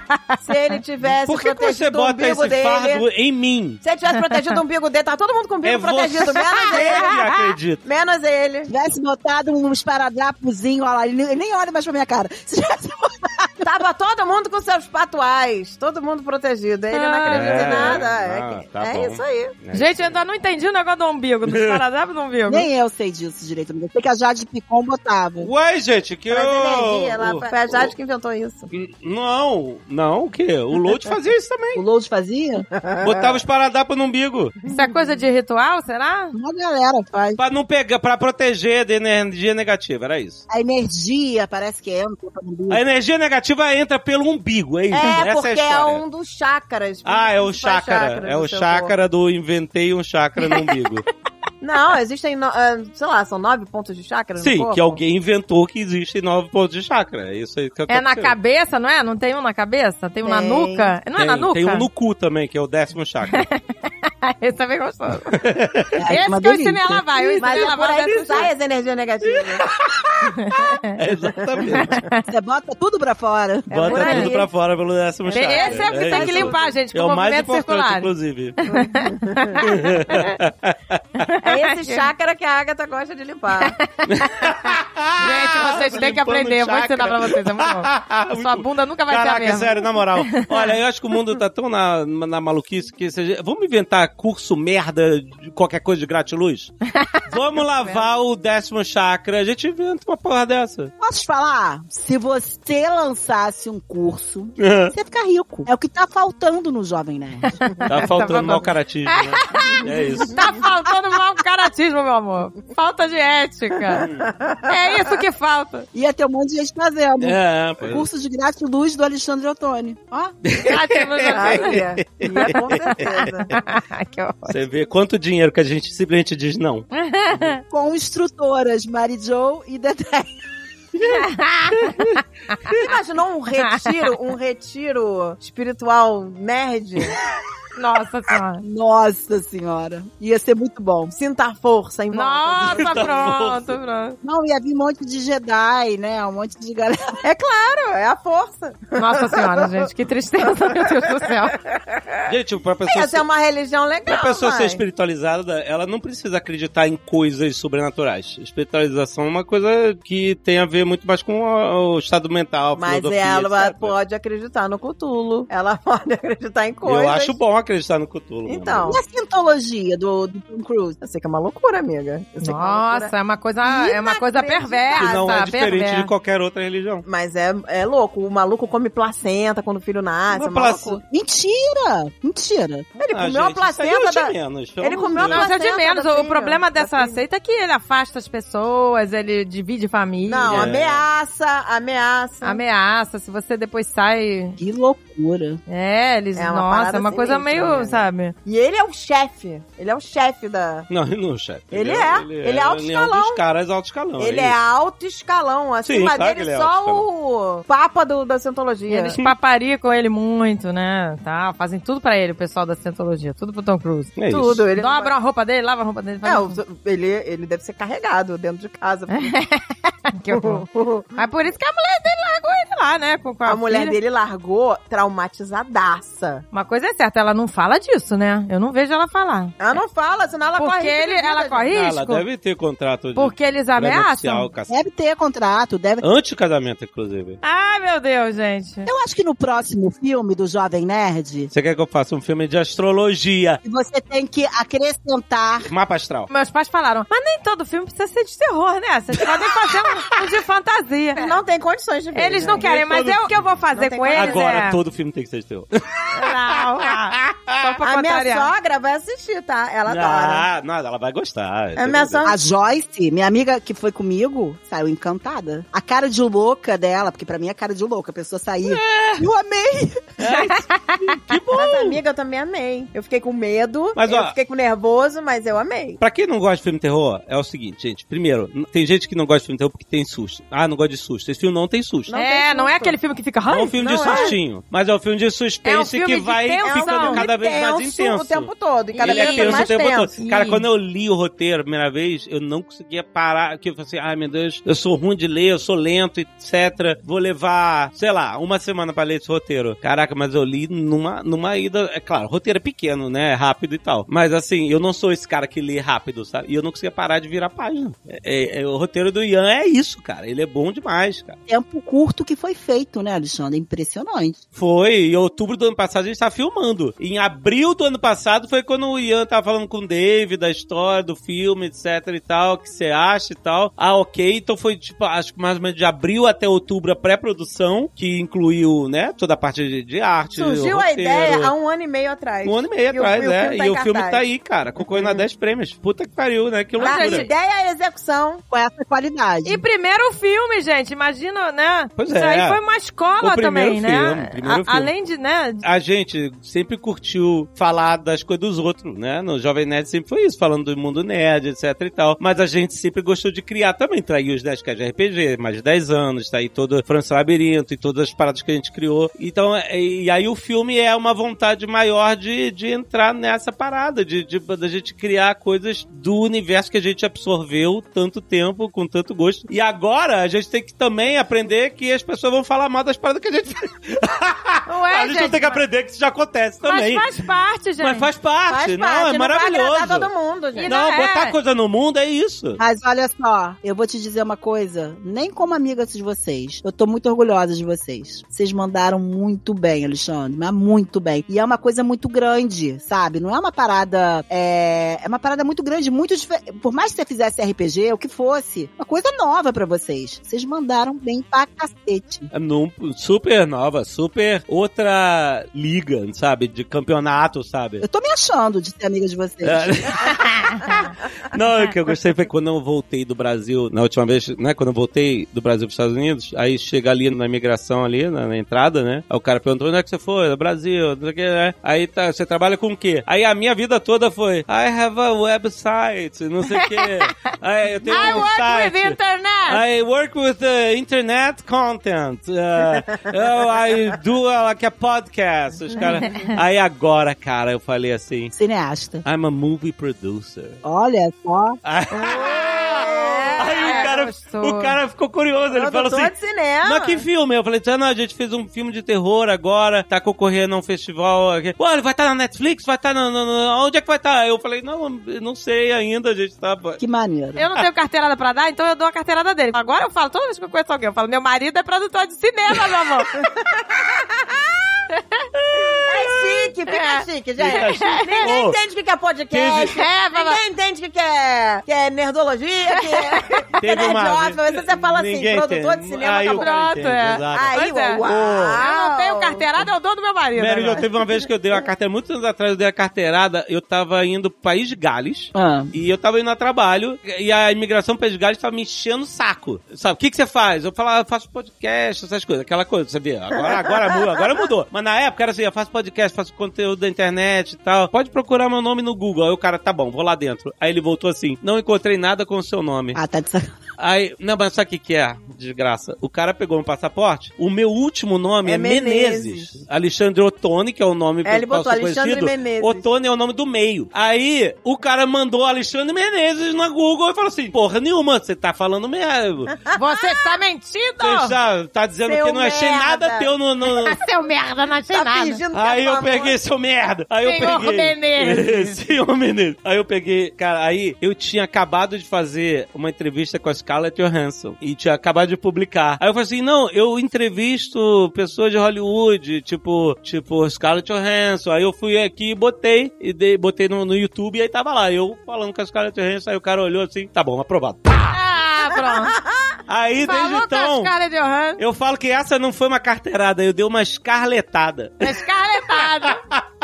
Se ele tivesse Por que, que você protegido o bota umbigo esse dele... fardo em mim? Se ele tivesse protegido o umbigo dele, tá todo mundo com o umbigo É protegido, você menos que ele. acredita. Menos ele. Se tivesse botado um esparadrapozinho, olha lá, ele, ele nem olha mais pra minha cara. Se tivesse botado... Tava todo mundo com seus patuais, todo mundo protegido. Ele não acredita É, em nada. É, ah, que- tá é bom. isso aí. É Gente, isso eu aí. ainda não entendi o negócio do umbigo, do paradrapo do umbigo. Nem eu sei disso direito. Eu sei que a Jade Picon botava. Ué, gente, que Traz eu... energia, ela, o- foi a Jade que inventou isso. N- Não, não, o quê? O Load fazia isso também. O Load fazia? Botava os paradapos no umbigo. Isso é coisa de ritual, será? Uma galera faz. Pra não pegar, pra proteger da energia negativa, era isso. A energia parece que entra pra umbigo. A energia negativa entra pelo umbigo, é isso. É, Essa porque é a é, história. um dos chakras. Ah, é o principais chácara. chakras É do o seu chácara do inventei um chácara no umbigo. corpo. Não, existem, no- ah, sei lá, são nove pontos de chakra no Sim, corpo? que alguém inventou que existem nove pontos de chácara. É isso aí que É na aconteceu. cabeça, não é? Não tem um na cabeça? Tem um na Tem. nuca? Não é Tem, na nuca? tem um no cu também, que é o décimo chácara. Esse é bem gostoso. É Esse uma que eu delícia. ensinei a lavar. Eu Mas ensinei a é por lavar o aí que décimo sai chakra. as energias negativas. É, exatamente. Você bota tudo pra fora. É Bota por aí. tudo pra fora pelo décimo Tem- chácara. Esse é o que tem que isso. limpar, gente, É com o mais movimentos importante, circulares. inclusive. É esse chácara que a Agatha gosta de limpar. Gente, vocês têm que Limpando aprender. Eu vou chácara. ensinar pra vocês. É muito bom. A sua Muito- bunda nunca vai ser a Caraca, mesma. sério, na moral. Olha, eu acho que o mundo tá tão na, na maluquice que seja... Vamos inventar curso merda de qualquer coisa de gratiluz? Vamos lavar o décimo chakra. A gente inventa uma porra dessa. Posso te falar? Se você lançasse um curso, você ia ficar rico. É o que tá faltando no Jovem Nerd. Tá faltando mau caratismo, né? É isso. Tá faltando mau caratismo, meu amor. Falta de ética. É isso que falta. Ia ter um monte de gente fazendo. É, pois é. Curso de gratiluz do Alexandre Ottoni. Ó, Caratismo Ah, já- ia. Ia, com certeza. Que horror. Você vê quanto dinheiro que a gente simplesmente diz não. com instrutoras Mary Jo e Dedé. Você imaginou um retiro, um retiro espiritual nerd? Nossa senhora. Nossa senhora. Ia ser muito bom. Sinta a força em volta. Nossa, Tá pronto, bom. pronto. Não, ia vir um monte de Jedi, né? Um monte de galera. É claro, é a força. Nossa senhora, gente, que tristeza, meu Deus do céu. Gente, pra pessoa, Ia ser uma religião legal, pra pessoa ser vai. espiritualizada, ela não precisa acreditar em coisas sobrenaturais. Espiritualização é uma coisa que tem a ver muito mais com o, o estado mental, a Mas filosofia, ela etcétera. pode acreditar no Cthulhu. Ela pode acreditar em coisas. Eu acho bom acreditar no Cthulhu. Então. E a cientologia do, do Tom Cruise? Eu sei que é uma loucura, amiga. Eu sei que é uma Nossa, loucura. é uma coisa, é uma coisa Inacreditável. perversa. Que não é diferente perversa. de qualquer outra religião. Mas é, é louco. O maluco come placenta quando o filho nasce. Uma É uma plac- loucura. Mentira! Mentira. Ele Ah, comeu a gente, isso aí é placenta o de da... menos, pelo Ele amor de comeu a Deus. Não, isso é de placenta menos. da O filha, problema da dessa filha. seita é que ele afasta as pessoas, ele divide família. Não, É. ameaça, ameaça. Ameaça, se você depois sai... Que loucura. É, eles... É uma nossa, parada é uma coisa sinistra, meio, né? sabe? E ele é o chefe. Ele é o chefe da... Não, ele não, chefe. Ele é. Ele é alto Ele é um escalão. dos caras alto escalão. Ele é é isso. alto escalão. Acima Sim, claro que dele ele é só alto o papa do, da Cientologia. Eles paparicam ele muito, né? Tá, fazem tudo pra ele, o pessoal da Cientologia. Tudo pro Tom Cruise. É isso. Tudo. Ele não Dobra a roupa dele, lava a roupa dele. vai- Faz Não, ele, ele deve ser carregado dentro de casa. tudo. Que horror. Mas por isso que a mulher dele largou ele lá, né? Com, com a, A mulher filha. dele largou traumatizadaça. Uma coisa é certa, ela não fala disso, né? Eu não vejo ela falar. Ela não fala, senão ela Porque corre risco ele, de vida, ela gente. corre Ah, risco. ela deve ter contrato de Porque eles pré-nupcial, ameaçam. cacete. Deve ter contrato, deve... Antes do casamento, inclusive. Ai, meu Deus, gente. Eu acho que no próximo filme do Jovem Nerd, Você quer que eu faça um filme de astrologia? você tem que acrescentar... Mapa astral. Meus pais falaram, mas nem todo filme precisa ser de terror, né? Vocês podem fazer um, um de fantasia. Não tem condições de ver. Eles não né? querem, mas todo eu, o que eu vou fazer Não tem com eles Agora, é... todo filme tem que ser de terror. Não, ah, só pra A minha contrariar. sogra vai assistir, tá? Ela adora. Ah, nada, ela vai gostar. A minha sogra... A Joyce, minha amiga que foi comigo, saiu encantada. A cara de louca dela, porque pra mim é cara de louca, a pessoa sair. Eu amei! Que bom! Mas, amiga, eu também amei. Eu fiquei com medo, Mas, eu ó- fiquei com nervoso, mas eu amei. Pra quem não gosta de filme de terror, é o seguinte, gente. Primeiro, n- tem gente que não gosta de filme de terror porque tem susto. Ah, não gosta de susto. Esse filme não tem susto. Não é, tem não é susto. aquele filme que fica... Não é um filme de não é. sustinho, mas é um filme de suspense É um filme que de vai tensão. ficando cada vez mais tenso intenso. o tempo todo. E cada Ele é vez tenso mais o tempo tenso. todo. Cara, Ih. quando eu li o roteiro a primeira vez, eu não conseguia parar. Porque eu falei assim, ai meu Deus, eu sou ruim de ler, eu sou lento, etcétera. Vou levar, sei lá, uma semana pra ler esse roteiro. Caraca, mas eu li numa, numa ida... É claro, o roteiro é pequeno, né? É rápido e tal. Mas assim, eu não sou esse cara que lê rápido, sabe? E eu não conseguia parar de virar página. É, é- é- o roteiro do Ian é isso, cara. Ele é bom demais, cara. Tempo curto que foi feito, né, Alexandre? Impressionante. Foi, em outubro do ano passado a gente tava filmando. Em abril do ano passado foi quando o Ian tava falando com o Dave da história do filme, etc e tal, o que você acha e tal. Ah, ok, então foi tipo, acho que mais ou menos de abril até outubro a pré-produção, que incluiu, né, toda a parte de, de arte, Surgiu a roteiro. ideia há um ano e meio atrás. Um ano e meio E o- atrás, e o é. filme tá e em o filme cartaz. tá aí, cara, concorrendo a dez prêmios. Puta que pariu, né? Que Da loucura. ideia à execução. Com essa qualidade. E primeiro filme, gente, imagina, né? Pois Isso é. aí foi uma escola O primeiro também, filme, né? o primeiro A- filme. além de, né? A gente sempre curtiu falar das coisas dos outros, né? No Jovem Nerd sempre foi isso, falando do mundo nerd, etc e tal. Mas a gente sempre gostou de criar também. Tá aí os dez K de R P G, mais de dez anos, tá aí todo França Labirinto e todas as paradas que a gente criou. Então, é- e aí o filme é uma vontade maior de, de entrar nessa parada, de, de, da gente criar coisas do universo que a gente absorveu tanto tempo, com tanto gosto. E agora a gente tem que também aprender que as pessoas vão falar mal das paradas que a gente fez. Não é, a gente, gente, não tem que mas- aprender que isso já acontece também. Mas faz parte, gente. Mas faz parte, Faz não, parte, é não maravilhoso. vai agradar todo mundo, gente. E Não, não é. botar coisa no mundo é isso. Mas olha só, eu vou te dizer uma coisa, nem como amiga de vocês, eu tô muito orgulhosa de vocês. Vocês mandaram muito bem, Alexandre, mas muito bem. E é uma coisa muito grande, sabe? Não é uma parada, é, é uma parada muito grande, muito diferente. Por mais que você fizesse R P G, o que fosse, uma coisa nova pra vocês. Vocês mandaram bem pra cacete. É num- super nova, super outra liga, sabe? De campeonato, sabe? Eu tô me achando de ser amiga de vocês. É. Não, o que eu gostei foi quando eu voltei do Brasil, na última vez, né? Quando eu voltei do Brasil para os Estados Unidos, aí chega ali na imigração ali, na, na entrada, né? Aí o cara perguntou, onde é que você foi? No Brasil, não sei o que, né? Aí tá, você trabalha com o quê? Aí a minha vida toda foi, I have a website, não sei o que. Aí eu tenho I um work site. with internet. I work with uh, internet content. Uh, oh, I do uh, like a podcast. Os cara... Aí agora, cara, eu falei assim, Cineasta. I'm a movie producer. Olha só. Aí, aí o, cara, gostou. o cara ficou curioso, ele falou Produtor assim, de cinema. mas que filme? Eu falei, não, a gente fez um filme de terror agora, tá concorrendo a um festival aqui. Pô, ele vai estar tá na Netflix? Vai estar tá no, no, no... Onde é que vai estar? Tá? Eu falei, não, eu não sei ainda, a gente tá... Que maneiro. Eu não tenho carteirada pra dar, então eu dou a carteirada dele. Agora eu falo, toda vez que eu conheço alguém, eu falo, meu marido é produtor de cinema, meu amor. É chique, fica É. chique, gente. Fica chique. Ninguém Ô, entende o que é podcast. É, vai lá. Ninguém entende o que é, que é nerdologia, que é, que é Teve uma nerd vez- office. Você fala assim, Ninguém produtor entende. de cinema, Aí o acabou. cara Pronto, entende, é. exato. Aí, Pois é. uau. Eu não tenho carteirada, é o dono do meu marido. Mary Jo, agora. teve uma vez que eu dei uma carteira, muitos anos atrás eu dei a carteirada, eu tava indo pro País de Gales, Ah. e eu tava indo a trabalho, e a imigração País de Gales tava me enchendo o saco. Sabe, o que que você faz? Eu falava, eu faço podcast, essas coisas, aquela coisa, você vê, agora, agora mudou, agora mudou. Mas na época era assim, eu faço podcast, faço conteúdo da internet e tal, pode procurar meu nome no Google. Aí o cara, tá bom, vou lá dentro. Aí ele voltou assim, não encontrei nada com o seu nome. Ah, tá de sacanagem. Aí, não, mas sabe o que que é? Desgraça. O cara pegou um passaporte, o meu último nome é, É Menezes. Menezes. Alexandre Ottoni, que é o nome É, ele pelo qual botou eu sou Alexandre conhecido. Menezes. Ottoni é o nome do meio. Aí, o cara mandou Alexandre Menezes na Google e falou assim, porra nenhuma, você tá falando mesmo. Você está mentindo! Você já tá dizendo Seu que não achei merda. nada teu no... no... Seu merda, não achei Tá nada. fingindo que Aí é eu famoso. peguei, seu merda. Aí eu Senhor peguei. Menezes. Senhor Menezes. Aí eu peguei, cara, aí eu tinha acabado de fazer uma entrevista com a Scarlett Johansson e tinha acabado de publicar. Aí eu falei assim, não, eu entrevisto pessoas de Hollywood, tipo, tipo Scarlett Johansson. Aí eu fui aqui e botei, e dei, botei no, no YouTube e aí tava lá, eu falando com a Scarlett Johansson, aí o cara olhou assim, tá bom, aprovado. Ah, pronto. Aí desde Falou com a então, Scarlett Johansson. eu falo que essa não foi uma carteirada, eu dei uma escarletada. Escarletada.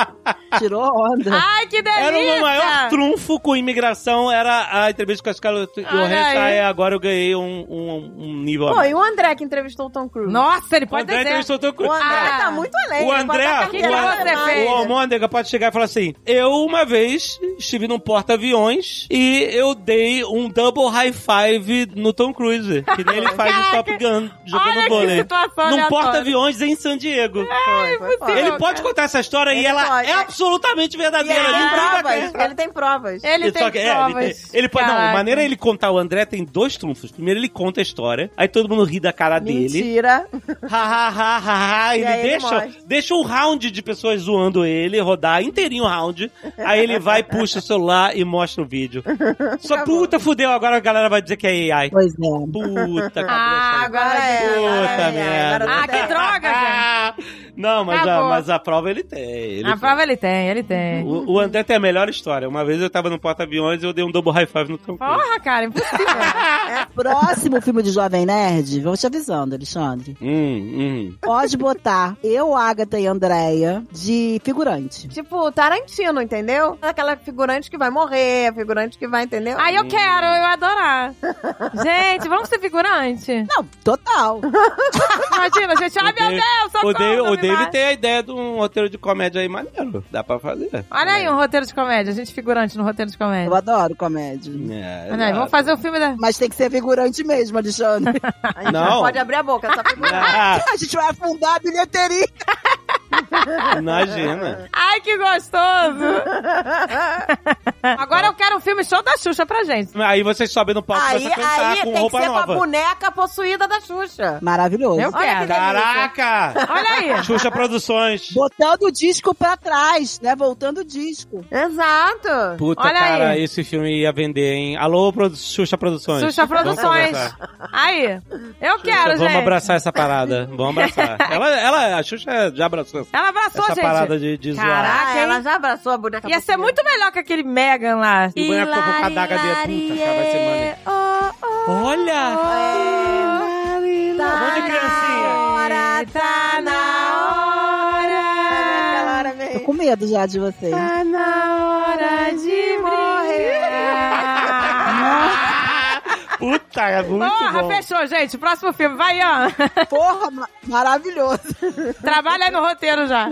Tirou onda. Ai, que delícia. Era o meu maior trunfo com imigração, era a entrevista com a Scarlett Johansson, aí. aí agora eu ganhei um, um, um nível a Pô, mais. e o André que entrevistou o Tom Cruise? Nossa, ele O pode André dizer. entrevistou o Tom Cruise. O André Ah. tá muito além. O ele André, bota a que que carteira você na fez? o Almôndega pode chegar e falar assim, eu uma vez estive num porta-aviões e eu dei um double high five no Tom Cruise, que nem ele faz no Caraca. Top Gun, jogando Olha que vôlei. situação Num aleatória. porta-aviões em San Diego. Foi, foi, foi. Ele pode contar essa história e Ele ela pode. é absolutamente E verdadeira. ele tem Ninguém vai provas. acreditar. Ele tem provas. Ele tem Só que, é, ele, provas. tem- ele pode, não, a Caraca. maneira ele contar o André tem dois trunfos. Primeiro ele conta a história, aí todo mundo ri da cara dele. Mentira. Ha, ha, ha, ha, ha. Ele, aí ele deixa, mostra. deixa um round de pessoas zoando ele, rodar inteirinho o round. Aí ele vai, puxa o celular e mostra o vídeo. Só puta, fudeu, agora a galera vai dizer que é A I. Pois é. Puta, acabou Ah, essa- agora é. agora Puta é, merda. agora Ah, que droga, gente. Ah, não, mas a, Acabou. mas a prova ele tem. Ele A tem. prova ele tem, ele tem. O, o André tem a melhor história. Uma vez eu tava no porta-aviões e eu dei um double high five no Tom Cruise. Porra, cara, impossível. Próximo filme de Jovem Nerd, vou te avisando, Alexandre. Hum, hum. Pode botar eu, Agatha e Andréia de figurante. Tipo, Tarantino, entendeu? Aquela figurante que vai morrer, figurante que vai, entendeu? Aí eu quero, eu ia adorar. Gente, vamos ser figurante? Não, total. Imagina, gente, ai meu Deus, socorro, O Dave, não o me Dave mate. tem a ideia de um roteiro de comédia aí maneiro. Dá pra fazer. Olha aí um roteiro de comédia, gente figurante no roteiro de Eu comédia. adoro comédia. É, Olha aí, vamos fazer o filme da... Mas tem que ser figurante mesmo, Alexandre. A gente Não. não pode abrir a boca, essa figurante. Ah, A gente vai afundar a bilheteria. imagina. Ai, que gostoso! Agora eu quero um filme show da Xuxa pra gente. Aí vocês sobem no palco e Aí, começam a cantar aí com tem que roupa ser com nova. a boneca possuída da Xuxa. Maravilhoso. Eu Olha quero. que delícia. Caraca! Olha aí. Xuxa Produções. Botando o disco pra trás, né? Voltando o disco. Exato. Puta, Olha cara, aí. esse filme ia vender, hein? Alô, Produ Xuxa Produções. Xuxa Vamos Produções. conversar. Aí. Eu quero, Vamos gente. abraçar essa parada. Vamos abraçar. ela, ela, a Xuxa já abraçou essa, Ela abraçou, essa gente. parada de, de zoar. Caraca, Ah, hein? ela já abraçou a boneca Ia ser possuída. muito melhor que aquele Megan lá. E o boneco ficou com a adaga dele. Puta, cara, vai ser maneiro. Oh, oh, Olha! É, Um monte de criancinha. hora, tá na hora. hora. Tô com medo já de vocês. Tá na hora de morrer. Puta, é muito Porra, bom. fechou, gente. Próximo filme. Vai, Ian. Porra, ma- maravilhoso. Trabalha aí no roteiro já.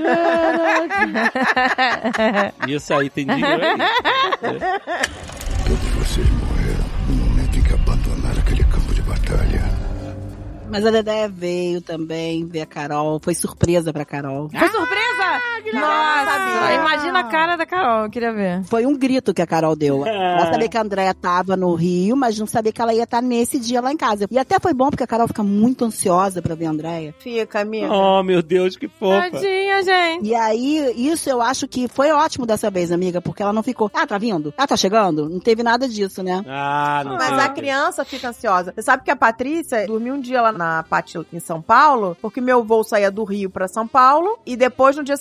Isso aí, tem dinheiro aí. Todos vocês morreram no momento em que abandonaram aquele campo de batalha. Mas a Dedé veio também ver a Carol. Foi surpresa pra Carol. Foi surpresa? Nossa, sabia. imagina a cara da Carol. Eu queria ver. Foi um grito que a Carol deu. Ela sabia que a Andréia tava no Rio, mas não sabia que ela ia estar nesse dia lá em casa. E até foi bom, porque a Carol fica muito ansiosa pra ver a Andréia. Fica, amiga. Oh, meu Deus, que fofa. Tadinha, gente. E aí, isso eu acho que foi ótimo dessa vez, amiga, porque ela não ficou, ah, tá vindo? Ah, tá chegando? Não teve nada disso, né? Ah, não Mas tem. a criança fica ansiosa. Você sabe que a Patrícia dormiu um dia lá na Pati em São Paulo, porque meu voo saía do Rio pra São Paulo, e depois no dia seguinte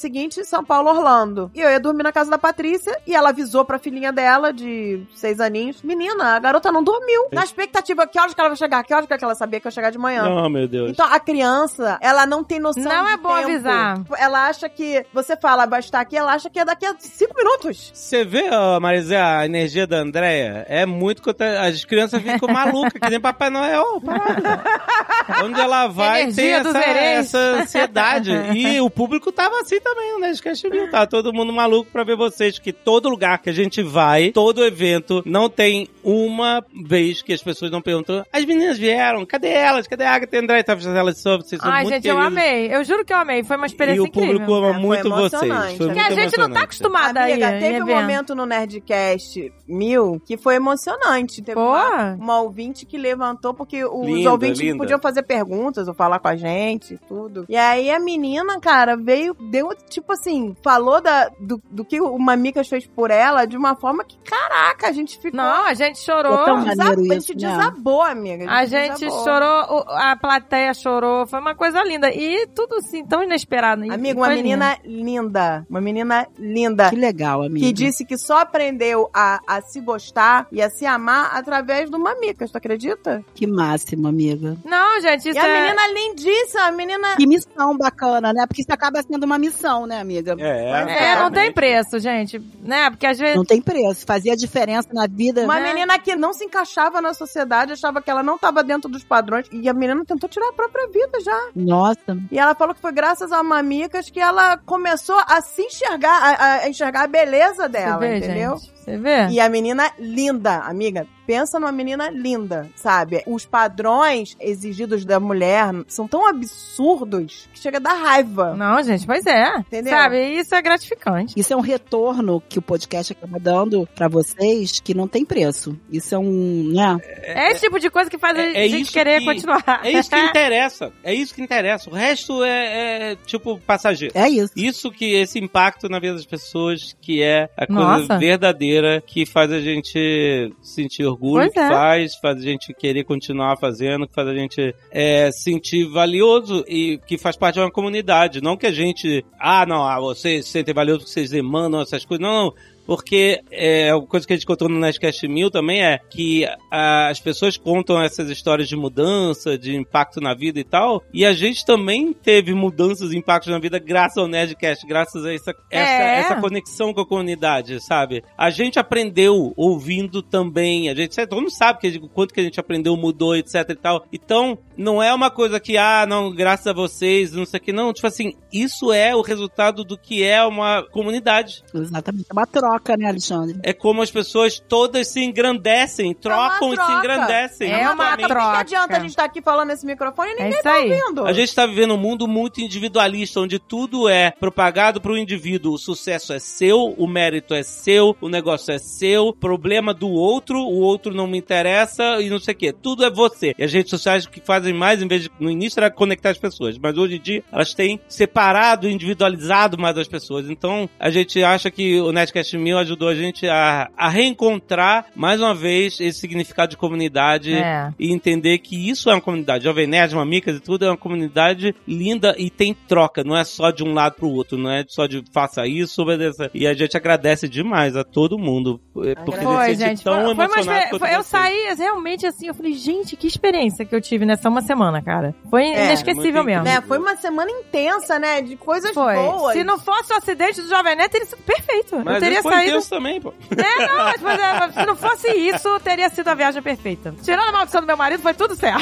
seguinte, São Paulo, Orlando. E eu ia dormir na casa da Patrícia e ela avisou pra filhinha dela, de seis aninhos, menina, a garota não dormiu. Na expectativa, que horas que ela vai chegar? Que horas que ela sabia que eu ia chegar de manhã? Não, meu Deus. Então, a criança, ela não tem noção Não de é bom tempo. avisar. Ela acha que, você fala, vai estar aqui, ela acha que é daqui a cinco minutos. Você vê, ó, Marizé, a energia da Andréia é muito... contra- As crianças ficam malucas, que nem Papai Noel. Parada. Onde ela vai, Energia tem dos essa, hereis. essa ansiedade. E o público tava assim também, né? Esquece viu, tá todo mundo maluco pra ver vocês, que todo lugar que a gente vai, todo evento, não tem uma vez que as pessoas não perguntam, as meninas vieram, cadê elas? Cadê a Agatha e a Andréia? Tá fazendo elas sobre, vocês são Ai, muito gente, eu queridos. amei. Eu juro que eu amei. Foi uma experiência E o incrível. público ama É, foi muito vocês. emocionante. Foi Porque Porque muito a gente não tá emocionante. acostumada Amiga, aí. teve em um evento. momento no Nerdcast mil que foi emocionante. Teve Pô. uma, uma ouvinte que levantou, porque os Linda, ouvintes linda. podiam fazer perguntas ou falar com a gente e tudo. E aí a menina, cara, veio, deu, tipo assim, falou da, do, do que o Mamicas fez por ela de uma forma que, caraca, a gente ficou... Não, a gente chorou. É tão Desa- maneiro a gente isso, né? desabou, amiga. A gente desabou. chorou, o- a plateia chorou, foi uma coisa linda. E tudo assim, tão inesperado. E Amiga, uma foi menina linda. Uma menina linda. Que legal, amiga. Que disse que só aprendeu a, a se gostar e a se amar através do Mamicas, tu acredita? Que máximo, amiga. Não, gente, isso e a é... menina lindíssima, a menina... Que missão bacana, né? Porque isso acaba sendo uma missão, né, amiga? É, É, não tem exatamente. preço, gente. Né? Porque às vezes... Não tem preço. Fazia diferença na vida. Uma né? menina que não se encaixava na sociedade, achava que ela não estava dentro dos padrões. E a menina tentou tirar a própria vida já. Nossa. E ela falou que foi graças a Mamicas que ela começou a se enxergar, a, a enxergar a beleza dela, Você vê, entendeu? gente? Você vê? E a menina linda, amiga. Pensa numa menina linda, sabe? Os padrões exigidos da mulher são tão absurdos que chega a dar raiva. Não, gente, pois é. Entendeu? Sabe? Isso é gratificante. Isso é um retorno que o podcast acaba dando pra vocês que não tem preço. Isso é um, né? É esse tipo de coisa que faz a é gente isso querer que- continuar. É isso que interessa. É isso que interessa. O resto é, é, tipo passageiro. É isso. Isso que esse impacto na vida das pessoas, que é a coisa Nossa. verdadeira que faz a gente sentir orgulho, Pois que é. faz, faz a gente querer continuar fazendo, que faz a gente é, sentir valioso e que faz parte de uma comunidade. Não que a gente, ah, não, ah, vocês se sentem valiosos porque vocês demandam essas coisas. Não, não. Porque é, uma coisa que a gente contou no Nerdcast mil também é que a, as pessoas contam essas histórias de mudança, de impacto na vida e tal, e a gente também teve mudanças e impactos na vida graças ao Nerdcast, graças a essa, essa, É. essa conexão com a comunidade, sabe? A gente aprendeu ouvindo também, a gente, todo mundo sabe que, o quanto que a gente aprendeu, mudou, etc e tal. Então, não é uma coisa que, ah, não, graças a vocês, não sei o que, não. Tipo assim, isso é o resultado do que é uma comunidade. Exatamente. É uma troca, né, Alexandre? É como as pessoas todas se engrandecem, trocam e se troca. engrandecem. É uma Mas por que troca. que adianta a gente estar aqui falando nesse microfone e É ninguém isso tá aí. ouvindo? A gente tá vivendo um mundo muito individualista, onde tudo é propagado pro indivíduo. O sucesso é seu, o mérito é seu, o negócio é seu, problema do outro, o outro não me interessa e não sei o quê. Tudo é você. E as redes sociais o que fazem mais, em vez de, no início era conectar as pessoas, mas hoje em dia elas têm separado, individualizado mais as pessoas. Então, a gente acha que o Nerdcast mil ajudou a gente a, a reencontrar, mais uma vez, esse significado de comunidade É. e entender que isso é uma comunidade. Jovem Nerd, Mamicas e tudo é uma comunidade linda e tem troca, não é só de um lado pro outro, não é só de faça isso, obedeça. E a gente agradece demais a todo mundo, eh, porque Foi, a gente gente. se tão Foi, foi uma emocionado experiência- quanto foi- eu vocês. saí realmente assim, eu falei, gente, que experiência que eu tive nessa uma semana, cara. Foi É, inesquecível muito mesmo. Né, foi uma semana intensa, né? De coisas Foi. boas. Se não fosse o acidente do Jovem Nerd, teria sido perfeito. Mas eu teria ele foi saído. intenso também, pô. É, não, mas, mas, é, se não fosse isso, teria sido a viagem perfeita. Tirando a maldição do meu marido, foi tudo certo.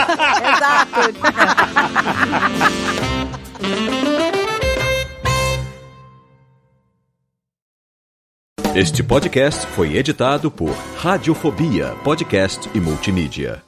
Exato. Este podcast foi editado por Radiofobia, podcast e multimídia.